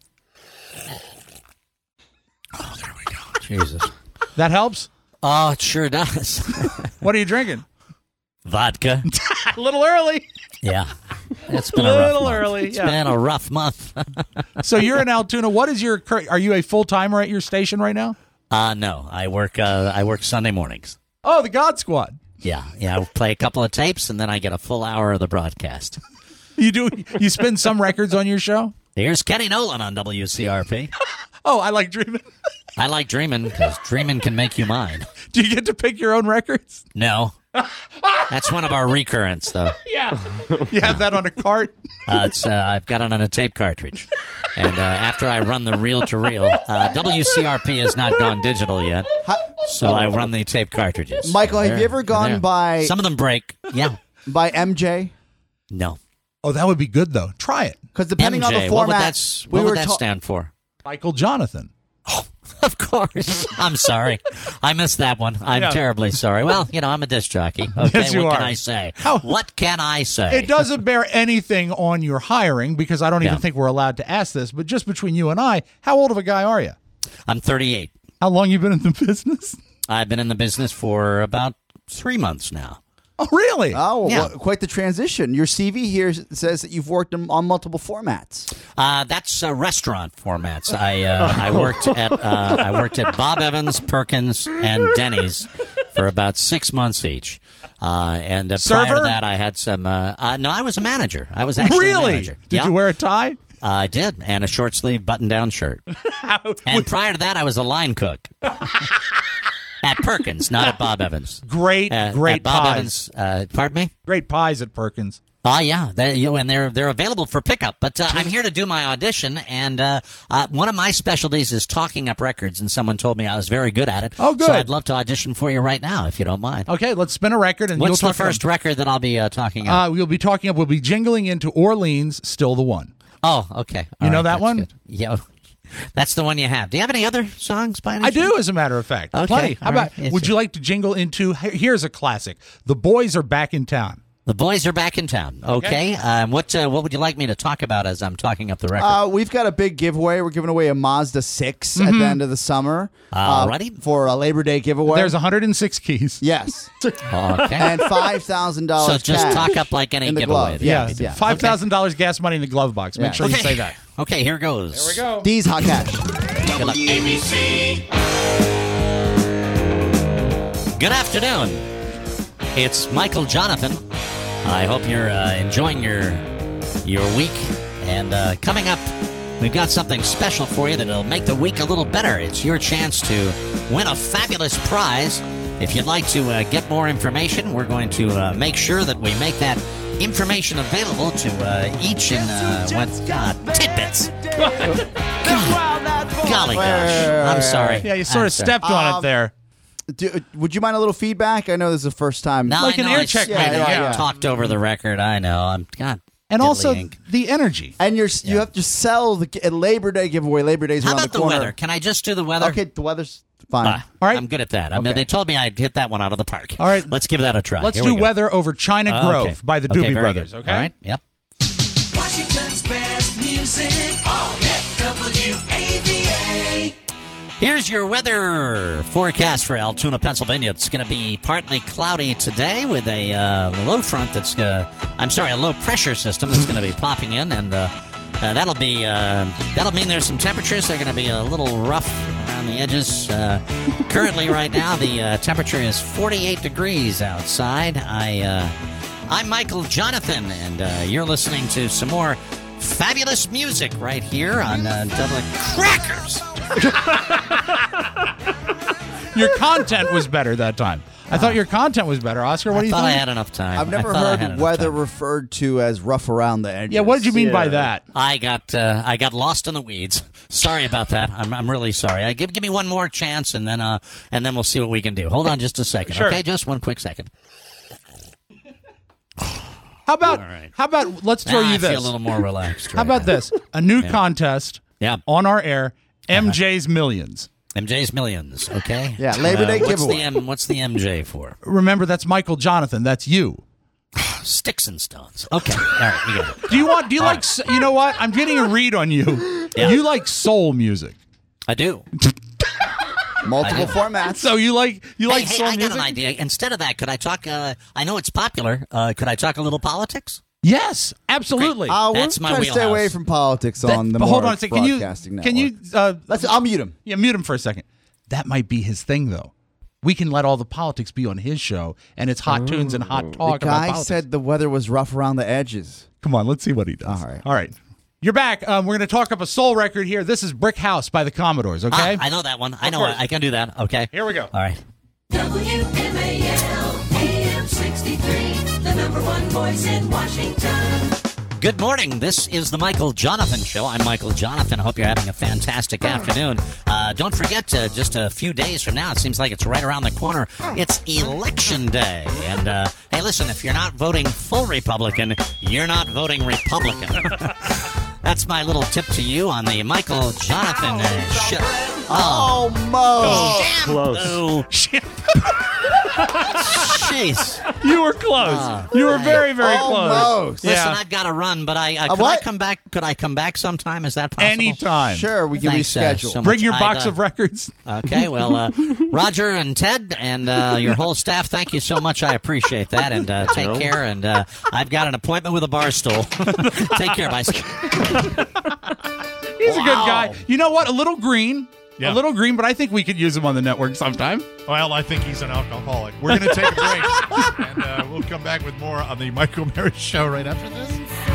Speaker 16: Oh, there we go. Jesus.
Speaker 6: That helps?
Speaker 16: Oh, it sure does.
Speaker 6: What are you drinking?
Speaker 16: Vodka.
Speaker 6: A little early.
Speaker 16: Yeah. It's been a rough
Speaker 6: Little
Speaker 16: month.
Speaker 6: early,
Speaker 16: It's
Speaker 6: yeah.
Speaker 16: been a rough month.
Speaker 6: So you're in Altoona. What is your? Are you a full timer at your station right now?
Speaker 16: No, I work Sunday mornings.
Speaker 6: Oh, the God Squad.
Speaker 16: Yeah. I play a couple of tapes, and then I get a full hour of the broadcast.
Speaker 6: You spin some records on your show?
Speaker 16: Here's Kenny Nolan on WCRP.
Speaker 6: Oh, I like dreaming.
Speaker 16: I like dreaming because dreaming can make you mine.
Speaker 6: Do you get to pick your own records?
Speaker 16: No. That's one of our recurrents, though.
Speaker 6: Yeah. You have that on a cart?
Speaker 16: I've got it on a tape cartridge. And after I run the reel-to-reel, WCRP has not gone digital yet, so I run the tape cartridges.
Speaker 5: Michael, have you ever gone by...
Speaker 16: Some of them break. Yeah.
Speaker 5: By MJ?
Speaker 16: No.
Speaker 6: Oh, that would be good, though. Try it.
Speaker 5: Because depending on the
Speaker 16: MJ,
Speaker 5: format...
Speaker 16: what would that stand for?
Speaker 6: Michael Jonathan.
Speaker 16: Of course. I'm sorry. I missed that one. I'm terribly sorry. Well, I'm a disc jockey. Okay,
Speaker 6: Yes, you
Speaker 16: what
Speaker 6: are.
Speaker 16: can I say? What can I say?
Speaker 6: It doesn't bear anything on your hiring because I don't even think we're allowed to ask this, but just between you and I, how old of a guy are you?
Speaker 16: I'm 38.
Speaker 6: How long you been in the business?
Speaker 16: I've been in the business for about 3 months now.
Speaker 6: Oh, really?
Speaker 5: Oh,
Speaker 16: Yeah.
Speaker 5: well, quite the transition. Your CV here says that you've worked on multiple formats.
Speaker 16: That's restaurant formats. I worked at Bob Evans, Perkins, and Denny's for about 6 months each. And prior
Speaker 6: Server?
Speaker 16: to that, I had some. No, I was a manager. I was actually a
Speaker 6: Really?
Speaker 16: manager.
Speaker 6: Did you wear a tie?
Speaker 16: I did, and a short sleeve button down shirt. And prior to that, I was a line cook. At Perkins, not at Bob Evans.
Speaker 6: Great
Speaker 16: At Bob
Speaker 6: pies.
Speaker 16: Evans, pardon me?
Speaker 6: Great pies at Perkins.
Speaker 16: Yeah, and they're available for pickup. But I'm here to do my audition, and one of my specialties is talking up records, and someone told me I was very good at it.
Speaker 6: Oh, good.
Speaker 16: So I'd love to audition for you right now, if you don't mind.
Speaker 6: Okay, let's spin a record, and
Speaker 16: What's
Speaker 6: you'll
Speaker 16: the
Speaker 6: talk
Speaker 16: first record that I'll be talking up?
Speaker 6: We'll be talking up. We'll be jingling into Orleans, Still the One.
Speaker 16: Oh, okay.
Speaker 6: You know
Speaker 16: All right,
Speaker 6: that
Speaker 16: that's
Speaker 6: one?
Speaker 16: good. Yeah, that's the one you have. Do you have any other songs by any
Speaker 6: I
Speaker 16: chance?
Speaker 6: do, as a matter of fact.
Speaker 16: Okay,
Speaker 6: Plenty. How
Speaker 16: all
Speaker 6: about?
Speaker 16: right. Yes,
Speaker 6: would
Speaker 16: sir.
Speaker 6: you like to jingle into? Here's a classic. The Boys Are Back in Town.
Speaker 16: The Boys Are Back in Town. Okay. What would you like me to talk about as I'm talking up the record?
Speaker 5: We've got a big giveaway. We're giving away a Mazda 6 at the end of the summer.
Speaker 16: Alrighty.
Speaker 5: For a Labor Day giveaway.
Speaker 6: There's 106 keys.
Speaker 5: Yes.
Speaker 16: Okay.
Speaker 5: And $5,000
Speaker 16: So just
Speaker 5: cash
Speaker 16: talk up like any
Speaker 5: in the
Speaker 16: giveaway.
Speaker 5: glove.
Speaker 6: Yeah,
Speaker 5: Yeah.
Speaker 6: $5,000 gas money in the glove box. Make
Speaker 5: Yeah.
Speaker 6: sure you
Speaker 16: Okay.
Speaker 6: say that.
Speaker 16: Okay, here goes.
Speaker 6: There we go.
Speaker 5: D's Hot Cash.
Speaker 13: WABC.
Speaker 16: Good afternoon. It's Michael Jonathan. I hope you're enjoying your week. And coming up, we've got something special for you that'll make the week a little better. It's your chance to win a fabulous prize. If you'd like to get more information, we're going to make sure that we make that information available to each and tidbits. Golly gosh. I'm sorry.
Speaker 6: Yeah, you sort
Speaker 16: I'm
Speaker 6: of
Speaker 16: sorry.
Speaker 6: stepped on it there.
Speaker 5: Would you mind a little feedback? I know this is the first time.
Speaker 16: No,
Speaker 6: Like
Speaker 16: I
Speaker 6: an
Speaker 16: know
Speaker 6: air
Speaker 16: it's-
Speaker 6: check
Speaker 16: I
Speaker 6: meeting,
Speaker 16: know I
Speaker 6: yeah.
Speaker 16: talked over the record. I know. God
Speaker 6: And also
Speaker 16: Ink.
Speaker 6: the energy.
Speaker 5: And you have to sell the Labor Day giveaway. Labor Day's
Speaker 16: How
Speaker 5: around
Speaker 16: about
Speaker 5: the
Speaker 16: the
Speaker 5: corner.
Speaker 16: weather? Can I just do the weather?
Speaker 5: Okay, the weather's fine.
Speaker 6: All right.
Speaker 16: I'm good at that. I mean, they told me I'd hit that one out of the park.
Speaker 6: All right.
Speaker 16: Let's give that a try.
Speaker 6: Let's
Speaker 16: Here
Speaker 6: do
Speaker 16: we go.
Speaker 6: Weather Over China Grove
Speaker 16: Okay.
Speaker 6: by the
Speaker 16: Okay,
Speaker 6: Doobie
Speaker 16: very
Speaker 6: Brothers.
Speaker 16: good.
Speaker 6: Okay.
Speaker 16: All right. Yep.
Speaker 13: Washington's best music. Oh, yeah. WAVA.
Speaker 16: Here's your weather forecast for Altoona, Pennsylvania. It's going to be partly cloudy today with a low front that's a low pressure system that's going to be popping in, and that'll mean there's some temperatures. They're going to be a little rough around the edges. Currently, right now, the temperature is 48 degrees outside. I'm Michael Jonathan, and you're listening to some more fabulous music right here on Double Crackers.
Speaker 6: Your content was better that time. I thought your content was better. Oscar, what do you think?
Speaker 16: I had enough time.
Speaker 5: I've never heard weather referred to as rough around the edges.
Speaker 6: Yeah, what did you mean by that?
Speaker 16: I got lost in the weeds. Sorry about that. I'm really sorry. Give me one more chance, and then we'll see what we can do. Hold on just a second.
Speaker 6: Sure.
Speaker 16: Okay, just one quick second.
Speaker 6: How about let's throw
Speaker 16: Now
Speaker 6: you
Speaker 16: I
Speaker 6: this.
Speaker 16: feel a little more relaxed.
Speaker 6: How about this? A new contest on our air, MJ's Millions.
Speaker 16: MJ's Millions, okay?
Speaker 5: Yeah, Labor Day giveaway.
Speaker 16: What's the MJ for?
Speaker 6: Remember, that's Michael Jonathan. That's you.
Speaker 16: Sticks and stones. Okay. All right, we got it.
Speaker 6: Do you like, you know what? I'm getting a read on you.
Speaker 16: Yeah.
Speaker 6: You like soul music.
Speaker 16: I do.
Speaker 5: Multiple formats.
Speaker 6: So you like soul
Speaker 16: I
Speaker 6: music?
Speaker 16: got an idea. Instead of that, could I talk, I know it's popular, could I talk a little politics?
Speaker 6: Yes, absolutely.
Speaker 5: We're
Speaker 16: That's my
Speaker 5: trying to stay
Speaker 16: wheelhouse.
Speaker 5: away from politics on the
Speaker 6: But
Speaker 5: more
Speaker 6: hold on a second.
Speaker 5: broadcasting network.
Speaker 6: Can you?
Speaker 5: I'll mute him.
Speaker 6: Yeah, mute him for a second. That might be his thing, though. We can let all the politics be on his show, and it's hot tunes and hot talk
Speaker 5: The
Speaker 6: about
Speaker 5: guy
Speaker 6: politics.
Speaker 5: said the weather was rough around the edges.
Speaker 6: Come on, let's see what he does.
Speaker 5: All right.
Speaker 6: You're back. We're going to talk up a soul record here. This is Brick House by the Commodores, okay?
Speaker 16: I know that one. I
Speaker 6: Of
Speaker 16: know
Speaker 6: course.
Speaker 16: I can do that. Okay.
Speaker 6: Here we go.
Speaker 16: All right.
Speaker 13: WMAL, AM 63, the #1 voice in Washington.
Speaker 16: Good morning. This is the Michael Jonathan Show. I'm Michael Jonathan. I hope you're having a fantastic afternoon. Don't forget, just a few days from now, it seems like it's right around the corner, it's Election Day. And, hey, listen, if you're not voting full Republican, you're not voting Republican. That's my little tip to you on the Michael Jonathan Show.
Speaker 5: Almost.
Speaker 16: Shampoo. Jeez.
Speaker 6: You were close. You were very, very close.
Speaker 5: Almost.
Speaker 16: Listen,
Speaker 6: Yeah.
Speaker 16: I've got to run, but could I
Speaker 5: what?
Speaker 16: come back? Could I come back sometime? Is that possible?
Speaker 6: Anytime.
Speaker 5: Sure, we can
Speaker 16: Thanks,
Speaker 5: reschedule.
Speaker 16: so
Speaker 6: Bring
Speaker 16: much.
Speaker 6: your box
Speaker 16: I'd,
Speaker 6: of records.
Speaker 16: Okay, well, Roger and Ted and your whole staff, thank you so much. I appreciate that, and take care. And I've got an appointment with a bar stool. Take care, bye.
Speaker 6: He's a good guy. You know what? A little green.
Speaker 3: Yeah.
Speaker 6: A little green, but I think we could use him on the network sometime.
Speaker 3: Well, I think he's an alcoholic. We're going to take a break, and we'll come back with more on the Michael Mary Show right after this.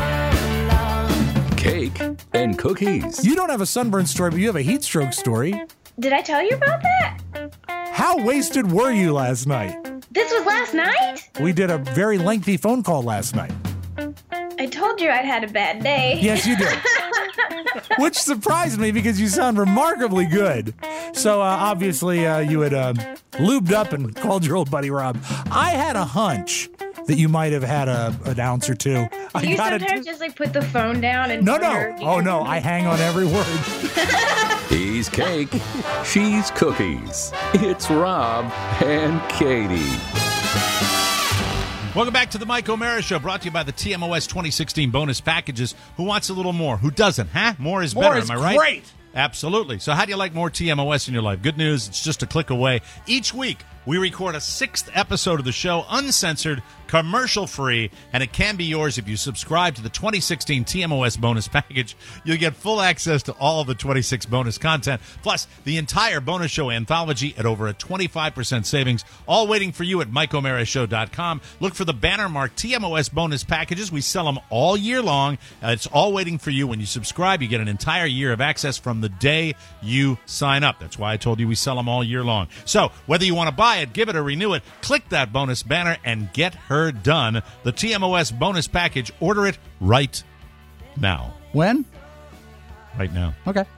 Speaker 1: Cake and cookies.
Speaker 17: You don't have a sunburn story, but you have a heat stroke story.
Speaker 18: Did I tell you about that?
Speaker 17: How wasted were you last night?
Speaker 18: This was last night?
Speaker 17: We did a very lengthy phone call last night.
Speaker 18: I told you I'd had a bad day.
Speaker 17: Yes, you did. Which surprised me because you sound remarkably good. So obviously you had lubed up and called your old buddy Rob. I had a hunch that you might have had an ounce or two.
Speaker 18: Do you sometimes just like put the phone down and
Speaker 17: No.
Speaker 18: wonder-
Speaker 17: Oh, no. I hang on every word.
Speaker 1: He's cake. She's cookies. It's Rob and Katie.
Speaker 3: Welcome back to the Mike O'Mara Show, brought to you by the TMOS 2016 bonus packages. Who wants a little more? Who doesn't, huh? More is better,
Speaker 6: is
Speaker 3: am I right?
Speaker 6: great.
Speaker 3: Absolutely. So how do you like more TMOS in your life? Good news, it's just a click away. Each week, we record a 6th episode of the show, uncensored, commercial-free, and it can be yours if you subscribe to the 2016 TMOS bonus package. You'll get full access to all of the 26 bonus content, plus the entire bonus show anthology at over a 25% savings, all waiting for you at MikeO'MaraShow.com. Look for the banner marked TMOS bonus packages. We sell them all year long. It's all waiting for you. When you subscribe, you get an entire year of access from the day you sign up. That's why I told you we sell them all year long. So whether you want to buy it, give it, or renew it, click that bonus banner and get her done. The TMOS bonus package. Order it right now.
Speaker 6: When?
Speaker 3: Right now.
Speaker 6: Okay.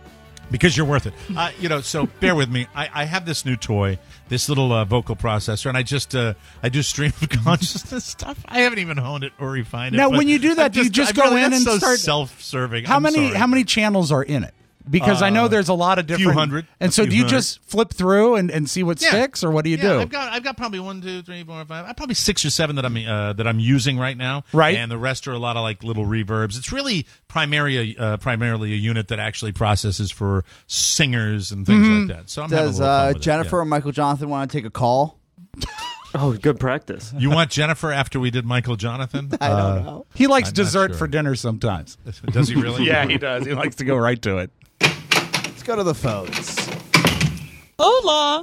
Speaker 3: Because you're worth it. So bear with me. I have this new toy, this little vocal processor, and I do stream of consciousness stuff. I haven't even honed it or refined it.
Speaker 6: Now, when you do that, do you just go in and
Speaker 3: so
Speaker 6: start
Speaker 3: self-serving?
Speaker 6: How many channels are in it? Because I know there's a lot of different.
Speaker 3: Few hundred.
Speaker 6: And so, do you just flip through and see what sticks, or what do you do?
Speaker 3: I've got probably 1, 2, 3, 4, 5. I've probably 6 or 7 that I'm using right now.
Speaker 6: Right.
Speaker 3: And the rest are a lot of like little reverbs. It's really primarily a unit that actually processes for singers and things like that. So I'm having a little fun with
Speaker 5: Jennifer or Michael Jonathan want to take a call?
Speaker 19: Oh, good practice.
Speaker 3: You want Jennifer after we did Michael Jonathan?
Speaker 5: I don't know.
Speaker 6: He likes
Speaker 3: I'm not
Speaker 6: dessert
Speaker 3: sure.
Speaker 6: for dinner sometimes.
Speaker 3: Does he really?
Speaker 6: Yeah, he does. He likes to go right to it.
Speaker 5: Let's go to the phones.
Speaker 20: Hola.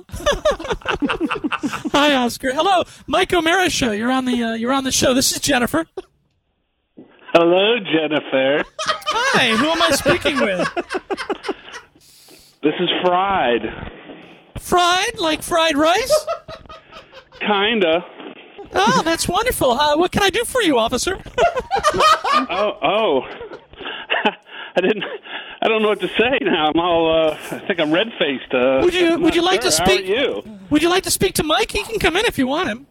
Speaker 20: Hi, Oscar. Hello, Mike O'Mara show. You're on the show. This is Jennifer.
Speaker 21: Hello, Jennifer.
Speaker 20: Hi. Who am I speaking with?
Speaker 21: This is Fried.
Speaker 20: Fried, like fried rice?
Speaker 21: Kinda.
Speaker 20: Oh, that's wonderful. What can I do for you, officer?
Speaker 21: Oh. I don't know what to say now. I'm all. I think I'm red faced.
Speaker 20: Would you like to speak?
Speaker 21: How are you?
Speaker 20: Would you like to speak to Mike? He can come in if you want him.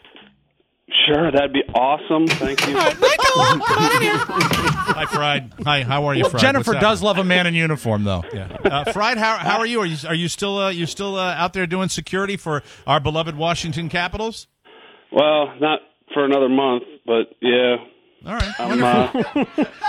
Speaker 21: Sure, that'd be awesome. Thank you.
Speaker 20: All right, Michael, come on in here.
Speaker 3: Hi, Fried. Hi, how are you, Fried?
Speaker 6: Jennifer
Speaker 3: What's
Speaker 6: does love a man in uniform, though.
Speaker 3: Yeah. Fried, how are you? Are you still out there doing security for our beloved Washington Capitals?
Speaker 21: Well, not for another month, but yeah.
Speaker 3: All right.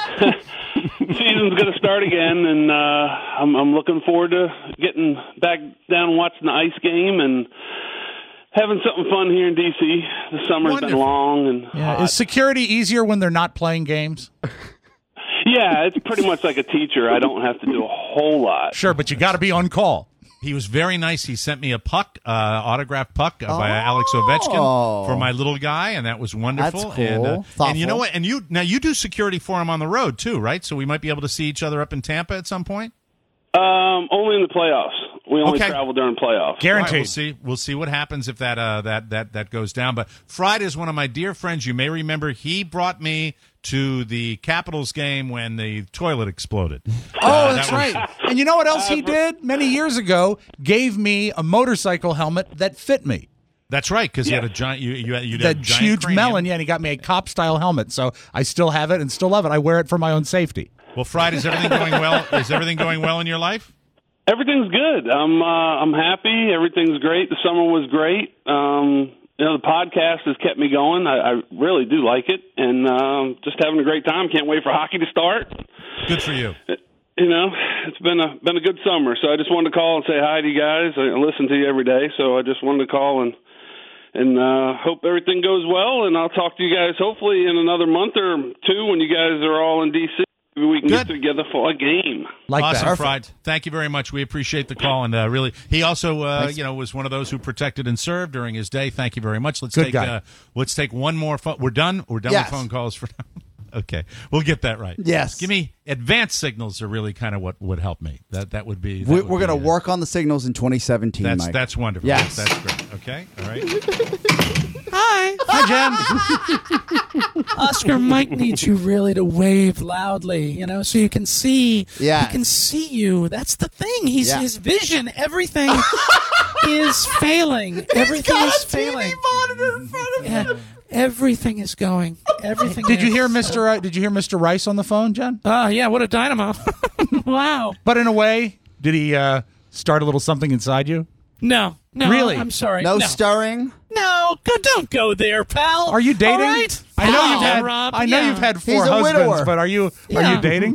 Speaker 21: Season's going to start again, and I'm looking forward to getting back down and watching the ice game and having something fun here in D.C. The summer's been long and hot.
Speaker 6: Is security easier when they're not playing games?
Speaker 21: Yeah, it's pretty much like a teacher. I don't have to do a whole lot.
Speaker 6: Sure, but you got to be on call.
Speaker 3: He was very nice. He sent me a puck, autographed puck by Alex Ovechkin for my little guy, and that was wonderful.
Speaker 5: That's cool.
Speaker 3: And you know what? And you do security for him on the road too, right? So we might be able to see each other up in Tampa at some point.
Speaker 21: Only in the playoffs. We only travel during playoffs.
Speaker 3: Guaranteed. Right, we'll see what happens if that goes down. But Fried is one of my dear friends. You may remember he brought me to the Capitals game when the toilet exploded.
Speaker 6: Oh, that's right. And you know what else he did many years ago? Gave me a motorcycle helmet that fit me.
Speaker 3: That's right, because you had a giant. You had
Speaker 6: that
Speaker 3: a giant
Speaker 6: huge
Speaker 3: cranium.
Speaker 6: melon. Yeah, and he got me a cop style helmet, so I still have it and still love it. I wear it for my own safety.
Speaker 3: Well, Fried, is everything going well? Is everything going well in your life?
Speaker 21: Everything's good. I'm happy. Everything's great. The summer was great. The podcast has kept me going. I really do like it, and just having a great time. Can't wait for hockey to start.
Speaker 3: Good for you.
Speaker 21: It's been a good summer. So I just wanted to call and say hi to you guys. I listen to you every day, so I just wanted to call and hope everything goes well. And I'll talk to you guys hopefully in another month or two when you guys are all in D.C. Maybe we can get together for a game.
Speaker 3: Awesome, Fried. Thank you very much. We appreciate the call, and really, he also, was one of those who protected and served during his day. Thank you very much. Let's take one more phone. We're done. We're done with phone calls for now. Okay, we'll get that right.
Speaker 5: Yes.
Speaker 3: Give me advanced signals are really kind of what would help me. That would be.
Speaker 5: We're going to work on the signals in 2017. Mike.
Speaker 3: That's wonderful.
Speaker 5: Yes,
Speaker 3: that's great. Okay, all right.
Speaker 20: Hi, Jen. Oscar, Mike needs you really to wave loudly, so you can see.
Speaker 5: Yeah.
Speaker 20: He can see you. That's the thing. His vision. Everything is failing. Everything is failing.
Speaker 5: Monitor in front of him.
Speaker 20: Everything is going. Everything.
Speaker 6: Did you hear Mr. Rice on the phone, Jen?
Speaker 20: Yeah. What a dynamo! Wow.
Speaker 6: But in a way, did he start a little something inside you?
Speaker 20: No.
Speaker 6: Really?
Speaker 20: I'm sorry.
Speaker 5: No stirring.
Speaker 20: No, don't go there, pal.
Speaker 6: Are you dating?
Speaker 20: All right?
Speaker 6: I know
Speaker 20: Rob,
Speaker 6: you've had 4
Speaker 5: He's a
Speaker 6: husbands,
Speaker 5: widower.
Speaker 6: but are you dating?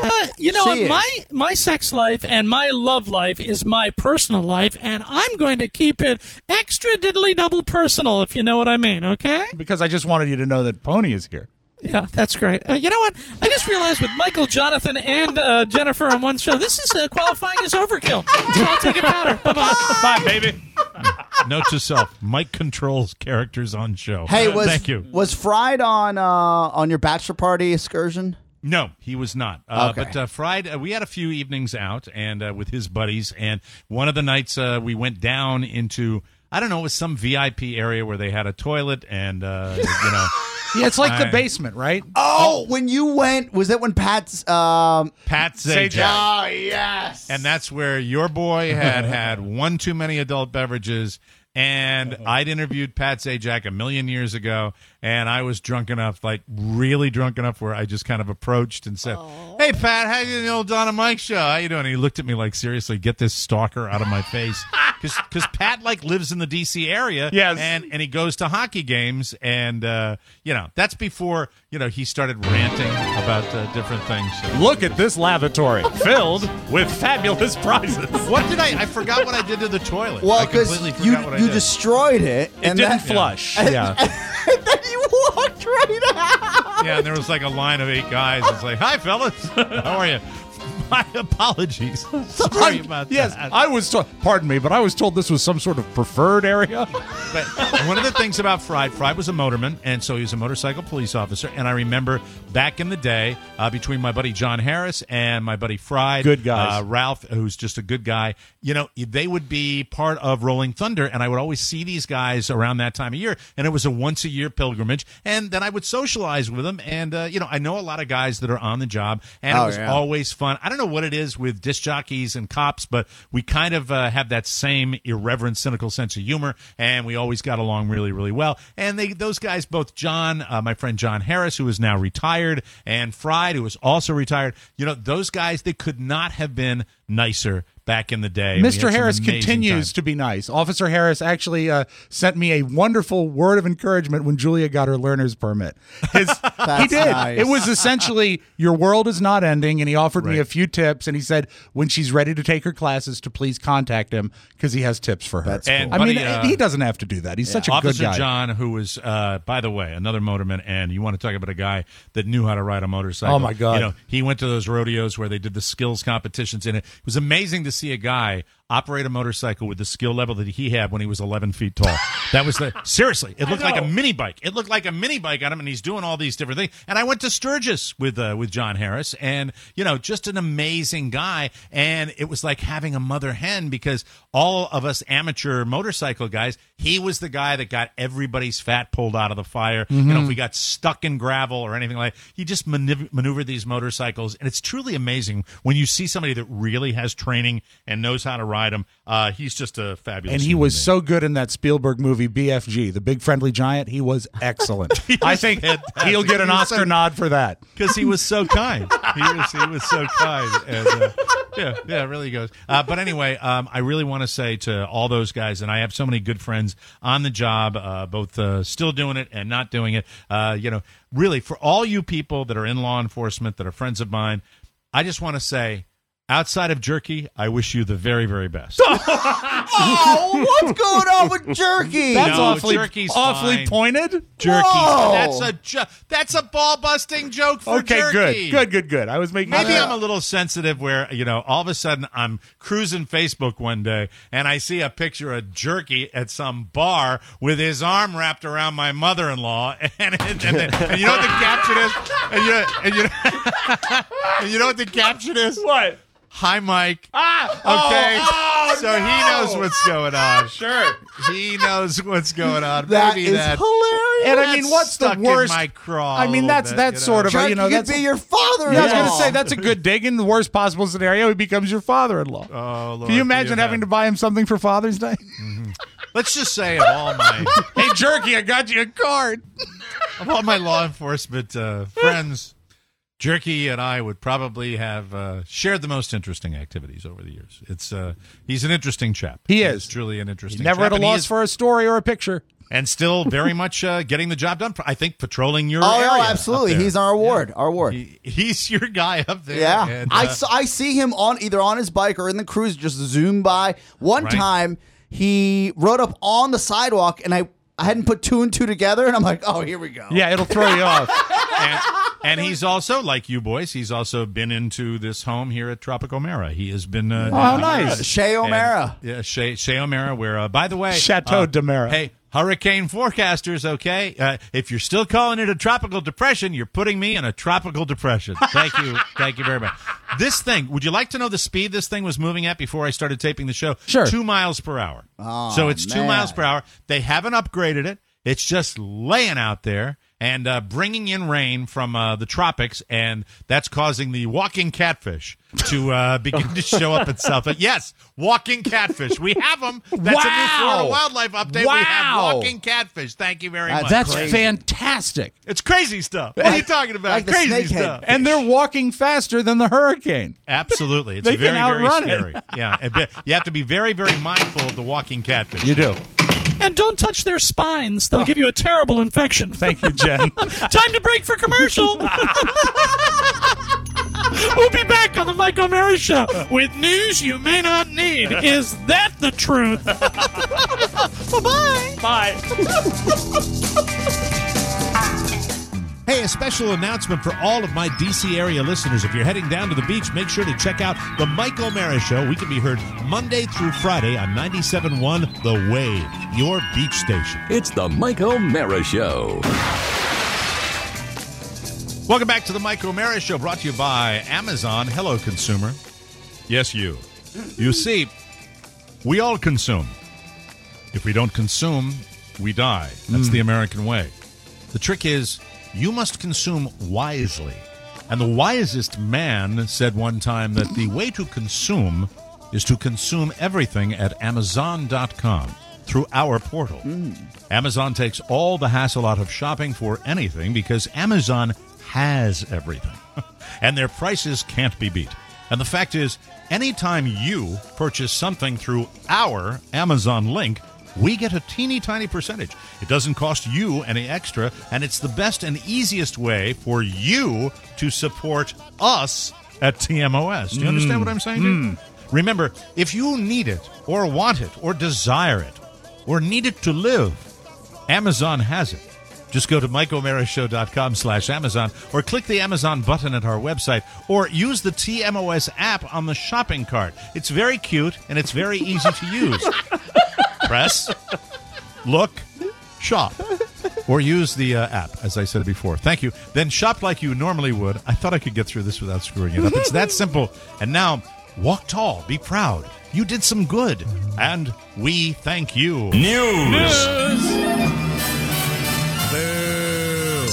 Speaker 20: My sex life and my love life is my personal life, and I'm going to keep it extra diddly double personal, if you know what I mean. Okay?
Speaker 6: Because I just wanted you to know that Pony is here.
Speaker 20: Yeah, that's great. You know what? I just realized with Michael, Jonathan, and Jennifer on one show, this is qualifying as overkill. So I'll take it powder. Bye-bye.
Speaker 6: Bye, baby.
Speaker 3: Note to self: Mike controls characters on show.
Speaker 5: Hey,
Speaker 3: thank you.
Speaker 5: Was Fried on your bachelor party excursion?
Speaker 3: No, he was not.
Speaker 5: Okay.
Speaker 3: But Fried, we had a few evenings out and with his buddies, and one of the nights we went down into, I don't know, it was some VIP area where they had a toilet and
Speaker 6: Yeah, it's like the basement, right?
Speaker 5: Oh, when you went, was that when Pat's
Speaker 3: Pat Sajak.
Speaker 5: Oh, yes.
Speaker 3: And that's where your boy had one too many adult beverages. And I'd interviewed Pat Sajak a million years ago, and I was drunk enough, like really drunk enough, where I just kind of approached and said, "Hey, Pat, how you doing, the old Donna Mike show? How you doing?" And he looked at me like, "Seriously, get this stalker out of my face," because Pat like lives in the D.C. area,
Speaker 6: yes,
Speaker 3: and he goes to hockey games, and that's before he started ranting about different things.
Speaker 17: Look at this lavatory filled with fabulous prizes.
Speaker 3: What did I forgot what I did to the toilet.
Speaker 5: Well,
Speaker 3: I
Speaker 5: because
Speaker 3: completely forgot what I
Speaker 5: you
Speaker 3: did.
Speaker 5: destroyed it.
Speaker 17: It didn't flush. Yeah.
Speaker 5: And then you walked right out.
Speaker 3: Yeah, and there was like a line of 8 guys. It's like, "Hi, fellas. How are you?" My apologies. Sorry about
Speaker 6: yes,
Speaker 3: that.
Speaker 6: I was told, pardon me, but I was told this was some sort of preferred area.
Speaker 3: But one of the things about Fried was a motorman, and so he was a motorcycle police officer. And I remember back in the day, between my buddy John Harris and my buddy Fried,
Speaker 6: good guys,
Speaker 3: Ralph, who's just a good guy, they would be part of Rolling Thunder, and I would always see these guys around that time of year, and it was a once-a-year pilgrimage, and then I would socialize with them, and, I know a lot of guys that are on the job, and it was always fun. I don't know what it is with disc jockeys and cops, but we kind of have that same irreverent, cynical sense of humor, and we always got along really, really well. And those guys, both John, my friend John Harris, who is now retired, and Fried, who is also retired, those guys, they could not have been nicer back in the day.
Speaker 6: Mr. Harris continues to be nice. Officer Harris actually sent me a wonderful word of encouragement when Julia got her learner's permit. He did.
Speaker 5: Nice.
Speaker 6: It was essentially, your world is not ending, and he offered me a few tips, and he said when she's ready to take her classes to please contact him because he has tips for her.
Speaker 5: That's cool.
Speaker 6: I mean, he doesn't have to do that. He's such a good
Speaker 3: Officer
Speaker 6: guy.
Speaker 3: John, who was, by the way, another motorman, and you want to talk about a guy that knew how to ride a motorcycle.
Speaker 6: Oh, my God.
Speaker 3: He went to those rodeos where they did the skills competitions, and it was amazing to see a guy operate a motorcycle with the skill level that he had when he was 11 feet tall. That was seriously, it looked like a mini bike. It looked like a mini bike on him, and he's doing all these different things. And I went to Sturgis with John Harris, and just an amazing guy. And it was like having a mother hen, because all of us amateur motorcycle guys, he was the guy that got everybody's fat pulled out of the fire. If we got stuck in gravel or anything like that, he just maneuvered these motorcycles, and it's truly amazing when you see somebody that really has training and knows how to ride them. He's just a fabulous.
Speaker 6: And he was so good in that Spielberg movie BFG, The Big Friendly Giant. He was excellent. I think he'll get an Oscar nod for that
Speaker 3: because he was so kind. He was so kind. And, it really goes. But anyway, I really want to say to all those guys, and I have so many good friends on the job, both still doing it and not doing it. Really, for all you people that are in law enforcement that are friends of mine, I just want to say, outside of Jerky, I wish you the very, very best.
Speaker 5: Oh, what's going on with Jerky?
Speaker 6: That's
Speaker 3: Jerky's
Speaker 6: awfully
Speaker 3: fine.
Speaker 6: pointed.
Speaker 3: Jerky. That's a ball-busting joke for Jerky.
Speaker 6: Good. I was making
Speaker 3: Maybe I'm a little sensitive where, all of a sudden I'm cruising Facebook one day and I see a picture of Jerky at some bar with his arm wrapped around my mother-in-law, and you know what the caption is? And you know what the caption is?
Speaker 17: What?
Speaker 3: Hi, Mike.
Speaker 17: Okay.
Speaker 3: So he knows what's going on.
Speaker 17: Sure.
Speaker 3: He knows what's going on.
Speaker 5: That
Speaker 3: Maybe
Speaker 5: is
Speaker 3: that
Speaker 5: hilarious.
Speaker 6: And I mean, what's the
Speaker 3: stuck
Speaker 6: worst?
Speaker 3: in my craw
Speaker 6: I mean, that's sort of
Speaker 5: Jerky
Speaker 6: that's
Speaker 5: could be your father-in-law.
Speaker 6: Yeah, I was going to say that's a good dig. In the worst possible scenario, he becomes your father-in-law.
Speaker 3: Oh, Lord,
Speaker 6: can you imagine having to buy him something for Father's Day?
Speaker 3: Mm-hmm. Let's just say of all my
Speaker 6: hey Jerky, I got you a card.
Speaker 3: Of all my law enforcement friends, Jerky and I would probably have shared the most interesting activities over the years. He's an interesting chap.
Speaker 6: He is
Speaker 3: truly an interesting.
Speaker 6: He's never
Speaker 3: chap,
Speaker 6: at a loss for a story or a picture,
Speaker 3: and still very much getting the job done. I think patrolling your area.
Speaker 5: Oh, absolutely. He's our award. Yeah. Our award.
Speaker 3: He's your guy up there.
Speaker 5: Yeah,
Speaker 3: and,
Speaker 5: I see him either on his bike or in the cruise, just zoom by. One time he rode up on the sidewalk, and I hadn't put 2 and 2 together, and I'm like, oh, here we go.
Speaker 6: Yeah, it'll throw you off.
Speaker 3: And he's also, like you boys, he's also been into this home here at Tropic O'Mara. He has been...
Speaker 6: nice.
Speaker 5: Shea O'Mara.
Speaker 3: Yeah, Shea O'Mara, where, by the way...
Speaker 6: Chateau d'Amara.
Speaker 3: Hey, hurricane forecasters, okay? If you're still calling it a tropical depression, you're putting me in a tropical depression. Thank you. Thank you very much. This thing, would you like to know the speed this thing was moving at before I started taping the show?
Speaker 6: Sure.
Speaker 3: 2 miles per hour.
Speaker 5: Oh,
Speaker 3: so it's
Speaker 5: man.
Speaker 3: 2 miles per hour. They haven't upgraded it. It's just laying out there. and bringing in rain from the tropics, and that's causing the walking catfish to begin to show up itself. Yes, walking catfish. We have them. That's a new Florida wildlife update.
Speaker 6: Wow.
Speaker 3: We have walking catfish. Thank you very much.
Speaker 6: That's fantastic.
Speaker 3: It's crazy stuff. What are you talking about?
Speaker 6: Like the
Speaker 3: crazy
Speaker 6: snakehead
Speaker 3: stuff.
Speaker 6: And they're walking faster than the hurricane.
Speaker 3: Absolutely. It's
Speaker 6: They
Speaker 3: very,
Speaker 6: can
Speaker 3: very
Speaker 6: outrun it.
Speaker 3: scary. Yeah. You have to be very, very mindful of the walking catfish.
Speaker 6: You do.
Speaker 20: And don't touch their spines. They'll give you a terrible infection.
Speaker 6: Thank you, Jen.
Speaker 20: Time to break for commercial. We'll be back on the Mike O'Mara Show with news you may not need. Is that the truth? Bye-bye.
Speaker 2: Bye. Hey, a special announcement for all of my D.C. area listeners. If you're heading down to the beach, make sure to check out the Mike O'Mara Show. We can be heard Monday through Friday on 97.1 The Wave, your beach station.
Speaker 1: It's the Mike O'Mara Show.
Speaker 3: Welcome back to the Mike O'Mara Show, brought to you by Amazon. Hello, consumer. Yes, you. You see, we all consume. If we don't consume, we die. That's the American way. The trick is, you must consume wisely. And the wisest man said one time that the way to consume is to consume everything at Amazon.com through our portal. Amazon takes all the hassle out of shopping for anything because Amazon has everything. And their prices can't be beat. And the fact is, anytime you purchase something through our Amazon link, we get a teeny tiny percentage. It doesn't cost you any extra, and it's the best and easiest way for you to support us at TMOS. Do you understand what I'm saying, dude? Remember, if you need it, or want it, or desire it, or need it to live, Amazon has it. Just go to MikeO'MaraShow.com/Amazon, or click the Amazon button at our website, or use the TMOS app on the shopping cart. It's very cute, and it's very easy to use. Press, look, shop, or use the app, as I said before. Thank you. Then shop like you normally would. I thought I could get through this without screwing it up. It's that simple. And now, walk tall, be proud. You did some good, and we thank you.
Speaker 1: News.
Speaker 3: Boo.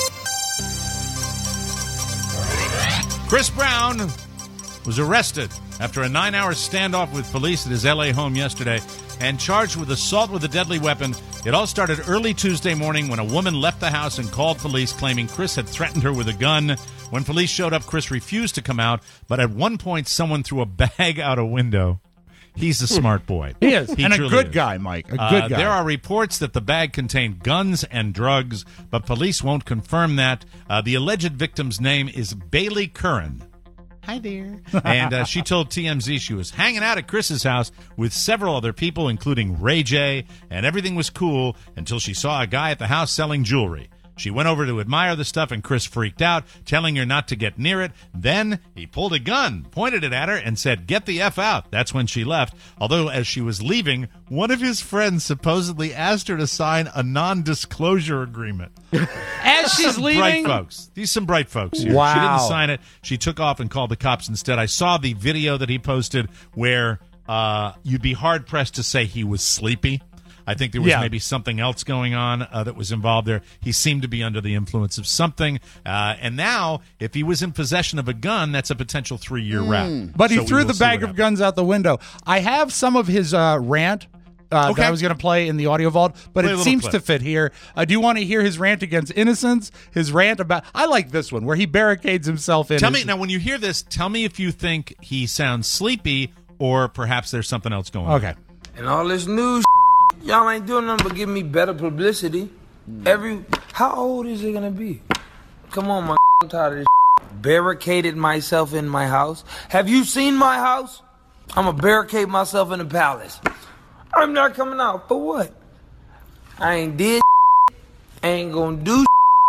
Speaker 3: Chris Brown was arrested after a 9-hour standoff with police at his L.A. home yesterday and charged with assault with a deadly weapon. It all started early Tuesday morning when a woman left the house and called police, claiming Chris had threatened her with a gun. When police showed up, Chris refused to come out, but at one point someone threw a bag out a window. He's a smart boy.
Speaker 6: He is, and a
Speaker 3: truly
Speaker 6: good
Speaker 3: is.
Speaker 6: guy, Mike. A good guy.
Speaker 3: There are reports that the bag contained guns and drugs, but police won't confirm that. The alleged victim's name is Bailey Curran. Hi there. And she told TMZ she was hanging out at Chris's house with several other people, including Ray J, and everything was cool until she saw a guy at the house selling jewelry. She went over to admire the stuff, and Chris freaked out, telling her not to get near it. Then he pulled a gun, pointed it at her, and said, "Get the F out." That's when she left. Although, as she was leaving, one of his friends supposedly asked her to sign a non-disclosure agreement.
Speaker 6: As she's
Speaker 3: Some
Speaker 6: leaving?
Speaker 3: bright folks. These some bright folks here.
Speaker 6: Wow.
Speaker 3: She didn't sign it. She took off and called the cops instead. I saw the video that he posted where you'd be hard-pressed to say he was sleepy. I think there was maybe something else going on that was involved there. He seemed to be under the influence of something. And now, if he was in possession of a gun, that's a potential 3-year rap.
Speaker 6: But he
Speaker 3: So we
Speaker 6: threw
Speaker 3: will
Speaker 6: the
Speaker 3: see
Speaker 6: bag
Speaker 3: what
Speaker 6: of guns out the window. I have some of his rant that I was going to play in the audio vault, but
Speaker 3: Play a
Speaker 6: it
Speaker 3: little
Speaker 6: seems
Speaker 3: clip.
Speaker 6: to fit here. Do you want to hear his rant against innocence? His rant about... I like this one, where he barricades himself in.
Speaker 3: Tell me, now when you hear this, tell me if you think he sounds sleepy or perhaps there's something else going on.
Speaker 6: Okay.
Speaker 4: And all this news, y'all ain't doing nothing but giving me better publicity. How old is it gonna be? Come on, my I'm tired of this. Barricaded myself in my house. Have you seen my house? I'm gonna barricade myself in the palace. I'm not coming out. For what? I ain't did I ain't gonna do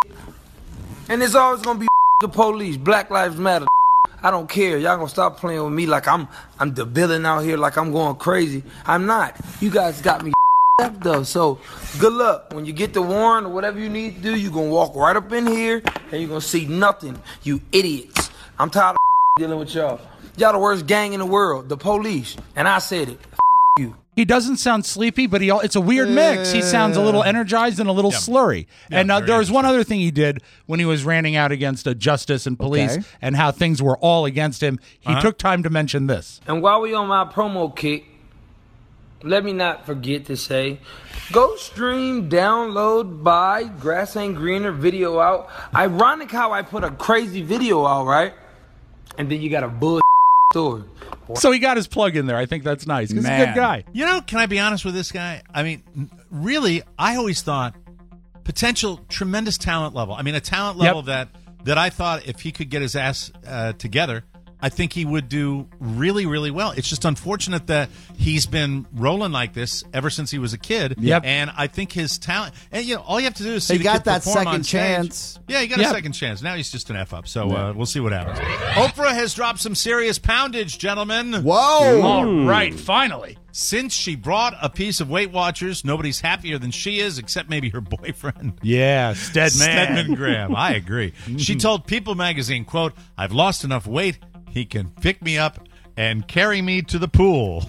Speaker 4: and it's always gonna be the police. Black Lives Matter. I don't care. Y'all gonna stop playing with me like I'm the villain out here, like I'm going crazy. I'm not. You guys got me up though. So good luck. When you get the warrant or whatever you need to do, you're gonna walk right up in here and you're gonna see nothing. You idiots. I'm tired of dealing with y'all. Y'all the worst gang in the world, the police. And I said it. You.
Speaker 6: He doesn't sound sleepy, but it's a weird mix. He sounds a little energized and a little slurry.
Speaker 3: Yeah,
Speaker 6: and there was one other thing he did when he was ranting out against justice and police and how things were all against him. He took time to mention this.
Speaker 4: And while we on my promo kick, let me not forget to say, go stream, download, buy Grass Ain't Greener video out. Ironic how I put a crazy video out, right? And then you got a bull story.
Speaker 6: So he got his plug in there. I think that's nice. He's a good guy.
Speaker 3: You know, can I be honest with this guy? I mean, really, I always thought potential tremendous talent level. I mean, a talent level that I thought if he could get his ass together, I think he would do really, really well. It's just unfortunate that he's been rolling like this ever since he was a kid.
Speaker 6: Yep.
Speaker 3: And I think his talent, and all you have to do is see
Speaker 5: He
Speaker 3: the
Speaker 5: got
Speaker 3: kid
Speaker 5: that
Speaker 3: perform
Speaker 5: second
Speaker 3: on stage.
Speaker 5: chance.
Speaker 3: Yeah, he got a second chance. Now he's just an F up. So we'll see what happens. Oprah has dropped some serious poundage, gentlemen.
Speaker 5: Whoa.
Speaker 6: All right, finally.
Speaker 3: Since she brought a piece of Weight Watchers, nobody's happier than she is, except maybe her boyfriend.
Speaker 6: Yeah, Stedman
Speaker 3: Graham. I agree. She told People magazine, quote, "I've lost enough weight. He can pick me up and carry me to the pool.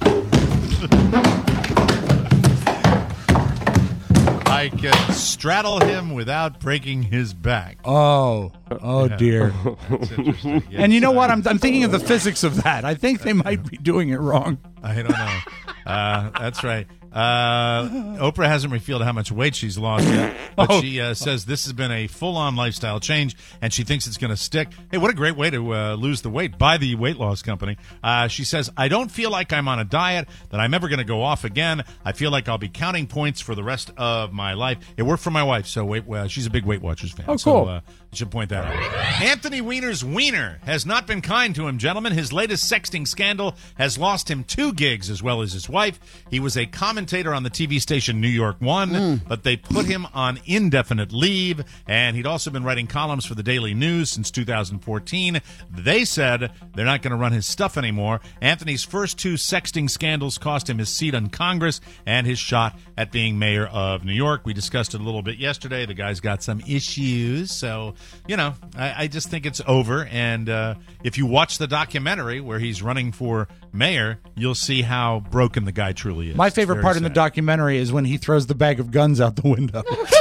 Speaker 3: I can straddle him without breaking his back."
Speaker 6: Oh dear.
Speaker 3: That's interesting. Yes,
Speaker 6: And you know what? I'm thinking of the physics of that. I think they might be doing it wrong.
Speaker 3: I don't know. That's right. Oprah hasn't revealed how much weight she's lost yet, but she says this has been a full-on lifestyle change, and she thinks it's going to stick. Hey, what a great way to lose the weight by the weight loss company. She says, "I don't feel like I'm on a diet, that I'm ever going to go off again. I feel like I'll be counting points for the rest of my life." It worked for my wife, so she's a big Weight Watchers fan.
Speaker 6: Oh, cool.
Speaker 3: So, I should point that out. Anthony Weiner's wiener has not been kind to him, gentlemen. His latest sexting scandal has lost him 2 gigs as well as his wife. He was a commentator on the TV station New York One, but they put him on indefinite leave, and he'd also been writing columns for the Daily News since 2014. They said they're not going to run his stuff anymore. Anthony's first 2 sexting scandals cost him his seat in Congress and his shot at being mayor of New York. We discussed it a little bit yesterday. The guy's got some issues, so, I just think it's over, and if you watch the documentary where he's running for mayor, you'll see how broken the guy truly is.
Speaker 6: My favorite part in the documentary is when he throws the bag of guns out the window.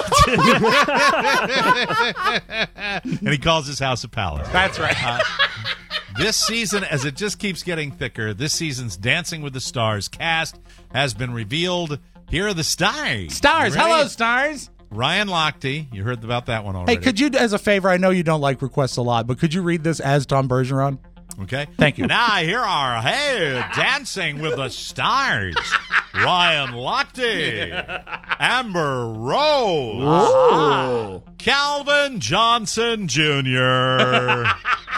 Speaker 3: And he calls his house a palace.
Speaker 6: That's right.
Speaker 3: This season, as it just keeps getting thicker, this season's Dancing with the Stars cast has been revealed. Here are the stars.
Speaker 6: Stars.
Speaker 3: You ready?
Speaker 6: Hello, stars.
Speaker 3: Ryan Lochte. You heard about that one already.
Speaker 6: Hey, could you, as a favor, I know you don't like requests a lot, but could you read this as Tom Bergeron?
Speaker 3: Okay.
Speaker 6: Thank you.
Speaker 3: And now here are, Dancing with the Stars. Ryan Lochte. Amber Rose. Calvin Johnson Jr.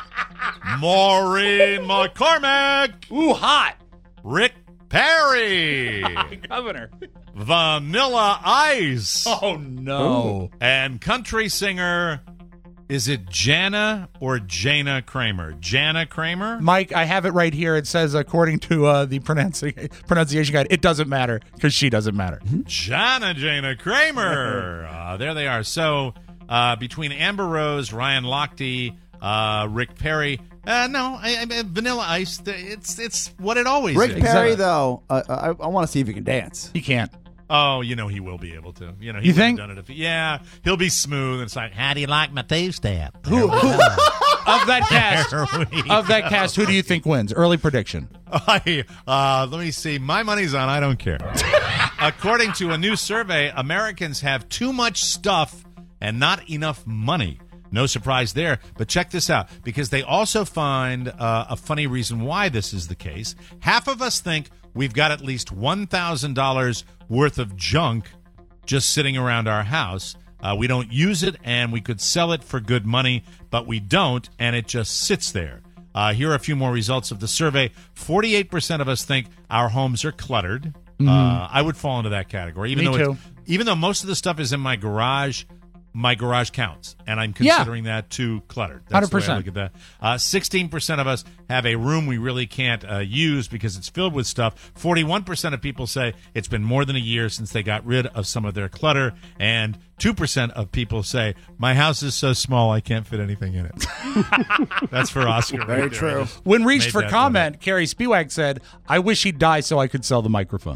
Speaker 3: Maureen McCormick.
Speaker 6: Ooh, hot.
Speaker 3: Rick Perry.
Speaker 6: Governor.
Speaker 3: Vanilla Ice.
Speaker 6: Oh, no.
Speaker 3: And country singer, is it Jana or Jana Kramer? Jana Kramer?
Speaker 6: Mike, I have it right here. It says, according to the pronunciation guide, it doesn't matter because she doesn't matter.
Speaker 3: Jana Kramer. There they are. So between Amber Rose, Ryan Lochte, Rick Perry. Vanilla Ice. It's what it always is.
Speaker 5: Rick Perry, though, I want to see if he can dance.
Speaker 6: He can't.
Speaker 3: Oh, he will be able to. He
Speaker 6: you think?
Speaker 3: Done it if he'll be smooth. And it's like, how do you like my two-step?
Speaker 6: Who of that cast, who do you think wins? Early prediction.
Speaker 3: Let me see. My money's on I don't care. According to a new survey, Americans have too much stuff and not enough money. No surprise there, but check this out, because they also find a funny reason why this is the case. Half of us think we've got at least $1,000 worth of junk just sitting around our house. We don't use it, and we could sell it for good money, but we don't, and it just sits there. Here are a few more results of the survey. 48% of us think our homes are cluttered. I would fall into that category. Even though most of the stuff is in my garage counts, and I'm considering that too cluttered. That's
Speaker 6: 100%.
Speaker 3: the way I look at that. 16% of us have a room we really can't use because it's filled with stuff. 41% of people say it's been more than a year since they got rid of some of their clutter, and 2% of people say, my house is so small I can't fit anything in it. That's for Oscar.
Speaker 5: Very true.
Speaker 6: When reached for comment, Carrie Spiewak said, I wish he'd die so I could sell the microphones.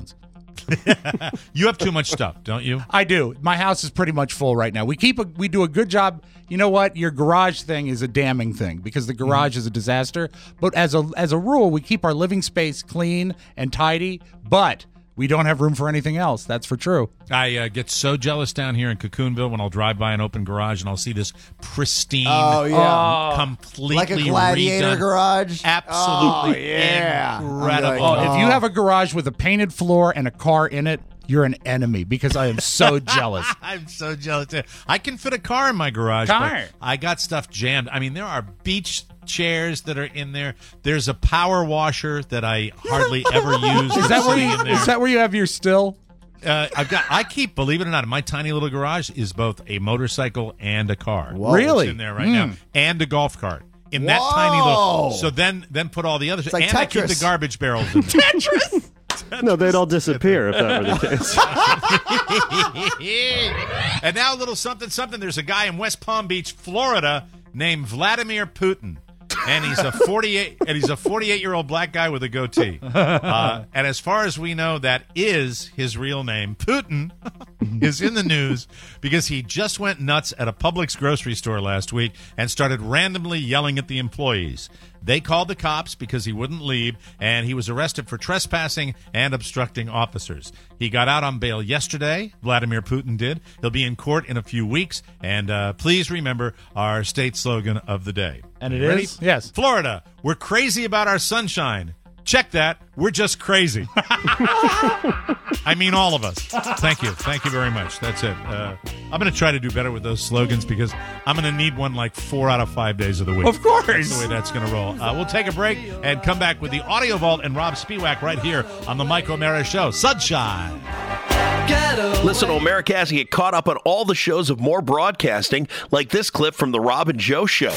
Speaker 3: You have too much stuff, don't you?
Speaker 6: I do. My house is pretty much full right now. We do a good job. You know what? Your garage thing is a damning thing because the garage is a disaster. But as a rule, we keep our living space clean and tidy, but we don't have room for anything else. That's for true.
Speaker 3: I get so jealous down here in Cocoonville when I'll drive by an open garage and I'll see this pristine, completely
Speaker 5: like a gladiator
Speaker 3: redone,
Speaker 5: garage.
Speaker 3: Absolutely incredible.
Speaker 6: If you have a garage with a painted floor and a car in it, you're an enemy because I am so jealous.
Speaker 3: I'm so jealous. I can fit a car in my garage. But I got stuff jammed. I mean, there are beach chairs that are in there. There's a power washer that I hardly ever use.
Speaker 6: Is that where you have your still?
Speaker 3: I keep, believe it or not, in my tiny little garage is both a motorcycle and a car.
Speaker 6: Whoa. Really?
Speaker 3: It's in there right now, and a golf cart. In that tiny little. So then put all the others.
Speaker 5: Like
Speaker 3: and
Speaker 5: Tetris.
Speaker 3: I keep the garbage barrels in there.
Speaker 6: Tetris.
Speaker 19: No, they'd all disappear if that were the case.
Speaker 3: And now a little something. There's a guy in West Palm Beach, Florida, named Vladimir Putin. And he's a 48-year-old black guy with a goatee. And as far as we know, that is his real name. Putin is in the news because he just went nuts at a Publix grocery store last week and started randomly yelling at the employees. They called the cops because he wouldn't leave, and he was arrested for trespassing and obstructing officers. He got out on bail yesterday. Vladimir Putin did. He'll be in court in a few weeks. And please remember our state slogan of the day.
Speaker 6: And it
Speaker 3: Ready?
Speaker 6: is? Yes.
Speaker 3: Florida, we're crazy about our sunshine. Check that. We're just crazy. I mean, all of us. Thank you. Thank you very much. That's it. I'm going to try to do better with those slogans because I'm going to need one like 4 out of 5 days of the week.
Speaker 6: Of course.
Speaker 3: That's the way that's going to roll. We'll take a break and come back with the Audio Vault and Rob Spiewak right here on the Mike O'Mara Show. Sunshine.
Speaker 7: Listen to Americast and get caught up on all the shows of More Broadcasting, like this clip from The Rob and Joe Show.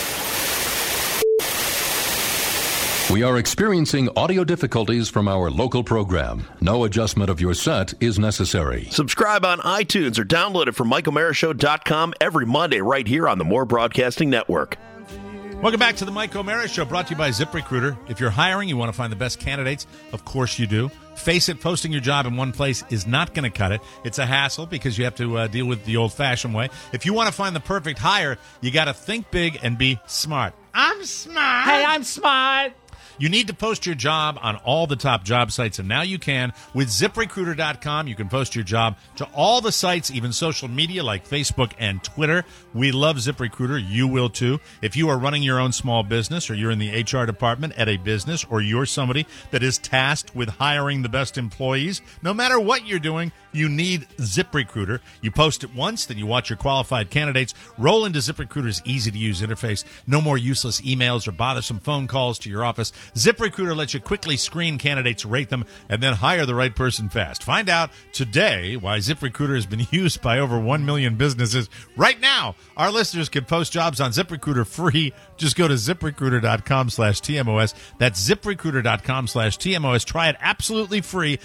Speaker 1: We are experiencing audio difficulties from our local program. No adjustment of your set is necessary.
Speaker 7: Subscribe on iTunes or download it from MikeOMaraShow.com every Monday right here on the More Broadcasting Network.
Speaker 3: Welcome back to the Mike O'Mara Show, brought to you by ZipRecruiter. If you're hiring, you want to find the best candidates, of course you do. Face it, posting your job in one place is not going to cut it. It's a hassle because you have to deal with the old-fashioned way. If you want to find the perfect hire, you got to think big and be smart. I'm smart.
Speaker 6: Hey, I'm smart.
Speaker 3: You need to post your job on all the top job sites, and now you can. With ZipRecruiter.com, you can post your job to all the sites, even social media like Facebook and Twitter. We love ZipRecruiter. You will, too. If you are running your own small business or you're in the HR department at a business or you're somebody that is tasked with hiring the best employees, no matter what you're doing, you need ZipRecruiter. You post it once, then you watch your qualified candidates roll into ZipRecruiter's easy-to-use interface. No more useless emails or bothersome phone calls to your office. ZipRecruiter lets you quickly screen candidates, rate them, and then hire the right person fast. Find out today why ZipRecruiter has been used by over 1 million businesses. Right now, our listeners can post jobs on ZipRecruiter free. Just go to ZipRecruiter.com/TMOS. That's ZipRecruiter.com/TMOS. Try it absolutely free.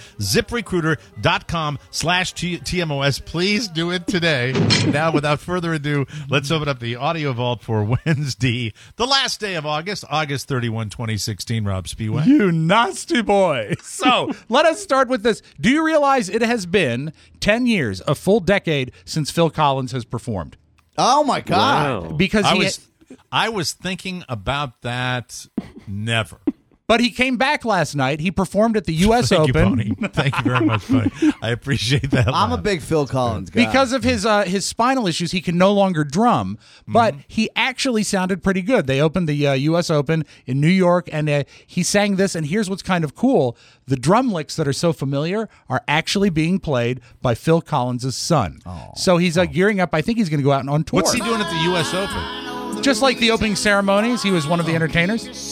Speaker 3: ZipRecruiter.com/TMOS. Please do it today. Now, without further ado, let's open up the Audio Vault for Wednesday, the last day of August 31, 2016. Rob Spiewak.
Speaker 6: You nasty boy. So let us start with this. Do you realize it has been 10 years, a full decade, since Phil Collins has performed?
Speaker 5: Oh, my God.
Speaker 19: Wow.
Speaker 6: Because
Speaker 3: I was thinking about that. Never.
Speaker 6: But he came back last night. He performed at the U.S.
Speaker 3: Thank
Speaker 6: Open.
Speaker 3: you, Pony. Thank you very much, Pony. I appreciate that.
Speaker 5: I'm a big Phil Collins guy.
Speaker 6: Because of his spinal issues, he can no longer drum, but he actually sounded pretty good. They opened the U.S. Open in New York, and he sang this, and here's what's kind of cool. The drum licks that are so familiar are actually being played by Phil Collins' son. So he's gearing up. I think he's going to go out on tour.
Speaker 3: What's he doing at the U.S. Open?
Speaker 6: Just like the opening ceremonies, he was one of the entertainers.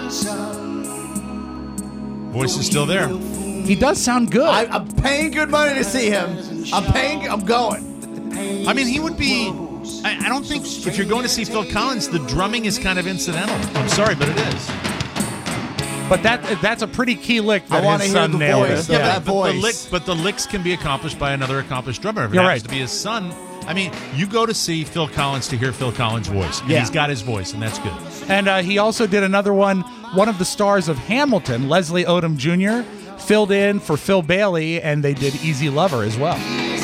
Speaker 3: Voice is still there.
Speaker 6: He does sound good.
Speaker 5: I'm paying good money to see him. I'm going.
Speaker 3: I mean, he would be... I don't think if you're going to see Phil Collins, the drumming is kind of incidental. I'm sorry, but it is.
Speaker 6: But that's a pretty key lick that
Speaker 5: I want
Speaker 6: his
Speaker 5: to hear
Speaker 6: son
Speaker 5: the
Speaker 6: nailed.
Speaker 5: voice.
Speaker 6: Yeah,
Speaker 5: That voice.
Speaker 3: But the licks can be accomplished by another accomplished drummer. If it
Speaker 6: You're
Speaker 3: happens
Speaker 6: right.
Speaker 3: to be his son... I mean, you go to see Phil Collins to hear Phil Collins' voice. And he's got his voice, and that's good.
Speaker 6: And he also did another one of the stars of Hamilton, Leslie Odom Jr., filled in for Phil Bailey, and they did Easy Lover as well.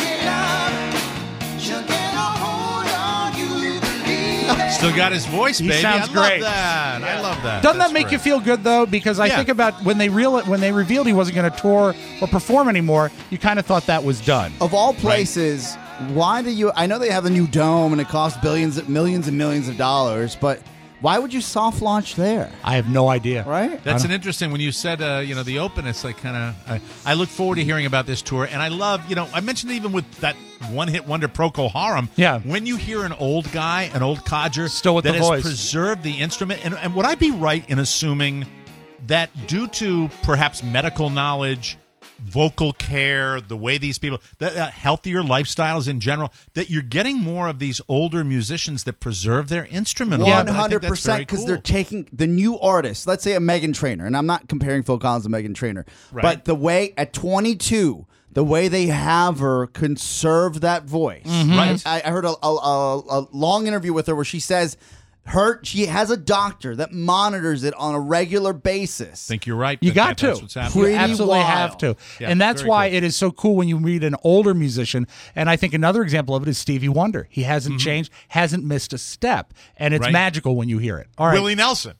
Speaker 3: Still got his voice,
Speaker 6: He
Speaker 3: baby.
Speaker 6: sounds
Speaker 3: I
Speaker 6: great.
Speaker 3: love that. I love that.
Speaker 6: Doesn't
Speaker 3: That's
Speaker 6: that make
Speaker 3: great.
Speaker 6: you feel good though? Because I
Speaker 3: Yeah.
Speaker 6: think about when they revealed he wasn't going to tour or perform anymore, you kind of thought that was done.
Speaker 5: Of all places, why do you? I know they have a new dome and it costs millions and millions of dollars, but why would you soft launch there?
Speaker 6: I have no idea.
Speaker 5: Right?
Speaker 3: That's an interesting. When you said, the openness, like kind of. I look forward to hearing about this tour, and I love. I mentioned even with that one-hit wonder Procol Harum.
Speaker 6: Yeah.
Speaker 3: When you hear an old guy, an old codger,
Speaker 6: Still with
Speaker 3: that
Speaker 6: the
Speaker 3: has
Speaker 6: voice.
Speaker 3: preserved the instrument, and would I be right in assuming that due to perhaps medical knowledge, vocal care, the way these people, healthier lifestyles in general, that you're getting more of these older musicians that preserve their instrument.
Speaker 5: 100%, because they're taking the new artists. Let's say a Meghan Trainor, and I'm not comparing Phil Collins to Meghan Trainor,
Speaker 3: Right.
Speaker 5: but the way at 22, the way they have her conserve that voice.
Speaker 3: Right.
Speaker 5: I heard a long interview with her where she says she has a doctor that monitors it on a regular basis.
Speaker 3: I think you're right.
Speaker 6: You got
Speaker 3: That's
Speaker 6: to.
Speaker 3: what's happening.
Speaker 6: You absolutely
Speaker 5: wild.
Speaker 6: have to.
Speaker 3: Yeah,
Speaker 6: and that's
Speaker 3: very
Speaker 6: why
Speaker 3: cool.
Speaker 6: it is so cool when you read an older musician. And I think another example of it is Stevie Wonder. He hasn't changed, hasn't missed a step. And it's
Speaker 3: Right.
Speaker 6: magical when you hear it. All right.
Speaker 3: Willie Nelson.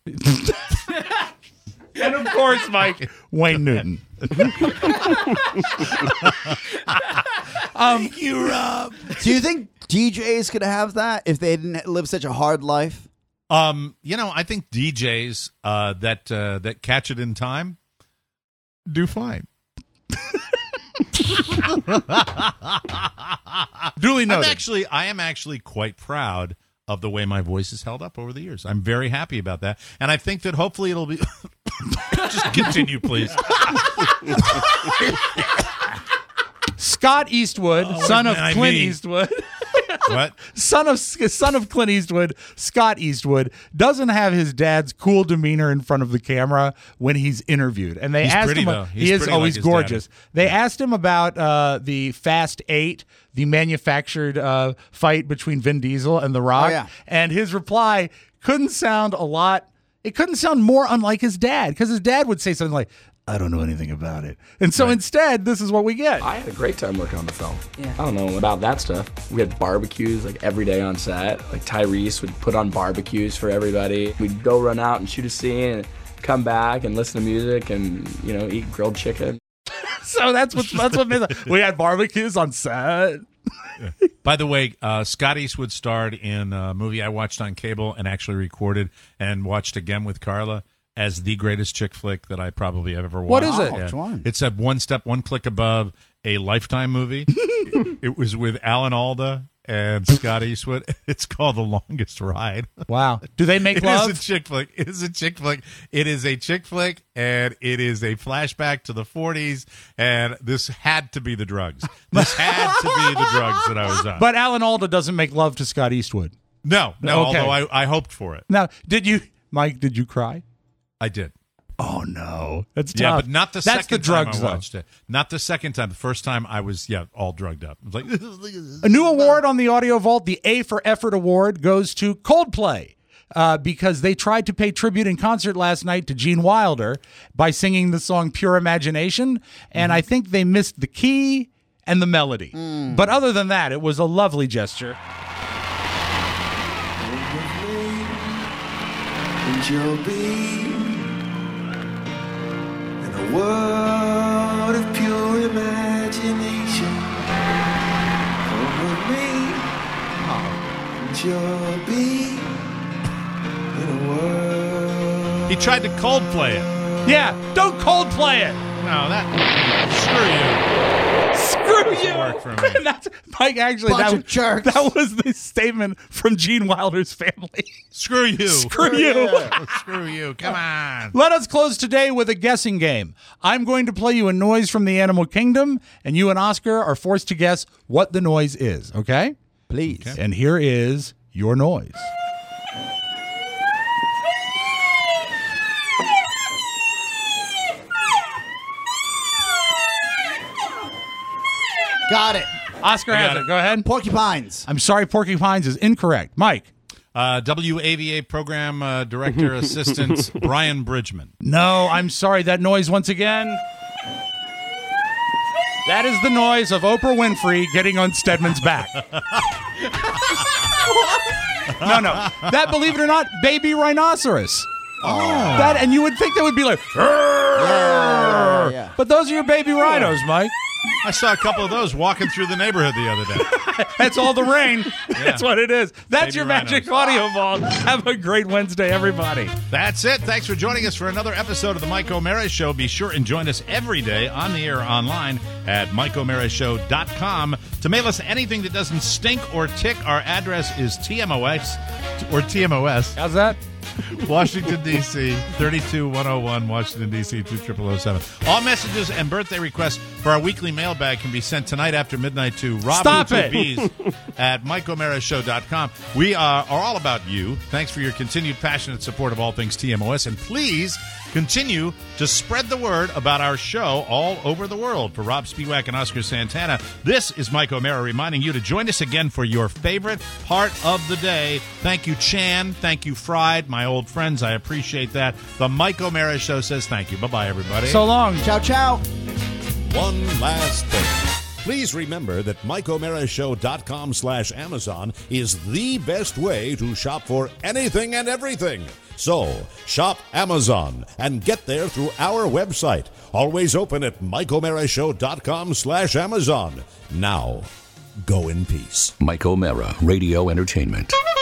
Speaker 6: And of course, Mike, Wayne Newton.
Speaker 3: Thank you, Rob.
Speaker 5: Do you think DJs could have that if they didn't live such a hard life?
Speaker 3: I think DJs that catch it in time do fine.
Speaker 6: Duly noted.
Speaker 3: I am actually quite proud of the way my voice has held up over the years. I'm very happy about that, and I think that hopefully it'll be. Just continue, please.
Speaker 6: Scott Eastwood, son of
Speaker 3: I
Speaker 6: Clint
Speaker 3: mean.
Speaker 6: Eastwood.
Speaker 3: What?
Speaker 6: Son of Clint Eastwood, Scott Eastwood, doesn't have his dad's cool demeanor in front of the camera when he's interviewed. And they
Speaker 3: He's
Speaker 6: asked
Speaker 3: pretty,
Speaker 6: him,
Speaker 3: though. He's
Speaker 6: he is
Speaker 3: pretty
Speaker 6: always
Speaker 3: like his
Speaker 6: gorgeous. They asked him about the Fast 8, the manufactured fight between Vin Diesel and The Rock.
Speaker 5: Oh, yeah.
Speaker 6: And his reply couldn't sound it couldn't sound more unlike his dad, because his dad would say something like, I don't know anything about it. And so instead, this is what we get.
Speaker 8: I had a great time working on the film. Yeah. I don't know about that stuff. We had barbecues like every day on set. Like Tyrese would put on barbecues for everybody. We'd go run out and shoot a scene and come back and listen to music and, eat grilled chicken.
Speaker 6: So that's what we had barbecues on set.
Speaker 3: By the way, Scott Eastwood starred in a movie I watched on cable and actually recorded and watched again with Carla as the greatest chick flick that I probably have ever watched.
Speaker 6: What is it?
Speaker 5: Which one?
Speaker 3: It's a one click above a Lifetime movie. It was with Alan Alda and Scott Eastwood. It's called The Longest Ride.
Speaker 6: Wow. Do they make love?
Speaker 3: It is a chick flick. It is a chick flick. It is a chick flick, and it is a flashback to the 40s, and this had to be the drugs. This had to be the drugs that I was on.
Speaker 6: But Alan Alda doesn't make love to Scott Eastwood.
Speaker 3: No,
Speaker 6: Okay.
Speaker 3: although I hoped for it.
Speaker 6: Now, Mike, did you cry?
Speaker 3: I did.
Speaker 6: Oh, no. That's tough.
Speaker 3: Yeah, but not the
Speaker 6: That's
Speaker 3: second
Speaker 6: the drugs,
Speaker 3: time I
Speaker 6: though.
Speaker 3: watched it. Not the second time. The first time I was, all drugged up. I was like,
Speaker 6: A new award on the Audio Vault, the A for Effort Award, goes to Coldplay. Because they tried to pay tribute in concert last night to Gene Wilder by singing the song Pure Imagination, and I think they missed the key and the melody. But other than that, it was a lovely gesture.
Speaker 22: And you'll be in a world of pure imagination. Come with me, and you'll be in a world.
Speaker 3: he tried to Coldplay it.
Speaker 6: Yeah, don't Coldplay it.
Speaker 3: No, screw you.
Speaker 6: Screw you.
Speaker 3: Work for me.
Speaker 6: That's, Mike, actually,
Speaker 5: Bunch of jerks.
Speaker 6: that was the statement from Gene Wilder's family.
Speaker 3: Screw you.
Speaker 6: Screw you.
Speaker 3: Oh, screw you. Come on.
Speaker 6: Let us close today with a guessing game. I'm going to play you a noise from the animal kingdom, and you and Oscar are forced to guess what the noise is, okay?
Speaker 5: Please.
Speaker 3: Okay.
Speaker 6: And here is your noise.
Speaker 5: Got it.
Speaker 6: Oscar has it. Go ahead.
Speaker 5: Porcupines.
Speaker 6: I'm sorry, Porcupines is incorrect. Mike.
Speaker 3: WAVA program director assistant Brian Bridgman.
Speaker 6: No, I'm sorry. That noise once again. That is the noise of Oprah Winfrey getting on Stedman's back. No. That, believe it or not, baby rhinoceros. That, and you would think that would be like,
Speaker 5: Yeah.
Speaker 6: but those are your baby rhinos, Mike.
Speaker 3: I saw a couple of those walking through the neighborhood the other day.
Speaker 6: That's all the rain. That's what it is. That's
Speaker 3: Baby
Speaker 6: your Magic Audio Vault. Have a great Wednesday, everybody.
Speaker 3: That's it. Thanks for joining us for another episode of the Mike O'Mara Show. Be sure and join us every day on the air or online at MikeO'MaraShow.com. To mail us anything that doesn't stink or tick, our address is TMOS or TMOS.
Speaker 6: How's that?
Speaker 3: Washington, D.C., 32101, Washington, D.C., 20007. All messages and birthday requests for our weekly mailbag can be sent tonight after midnight to RobBees at MikeO'MaraShow.com. We are all about you. Thanks for your continued passionate support of all things TMOS, and please continue to spread the word about our show all over the world. For Rob Spiewak and Oscar Santana, this is Mike O'Mara reminding you to join us again for your favorite part of the day. Thank you, Chan. Thank you, Fried, my old friends. I appreciate that. The Mike O'Mara Show says thank you. Bye-bye, everybody.
Speaker 6: So long.
Speaker 5: Ciao, ciao.
Speaker 9: One last thing. Please remember that MikeO'MaraShow.com/Amazon is the best way to shop for anything and everything. So, shop Amazon and get there through our website. Always open at MikeO'MaraShow.com/Amazon. Now, go in peace.
Speaker 1: Mike O'Mara, Radio Entertainment.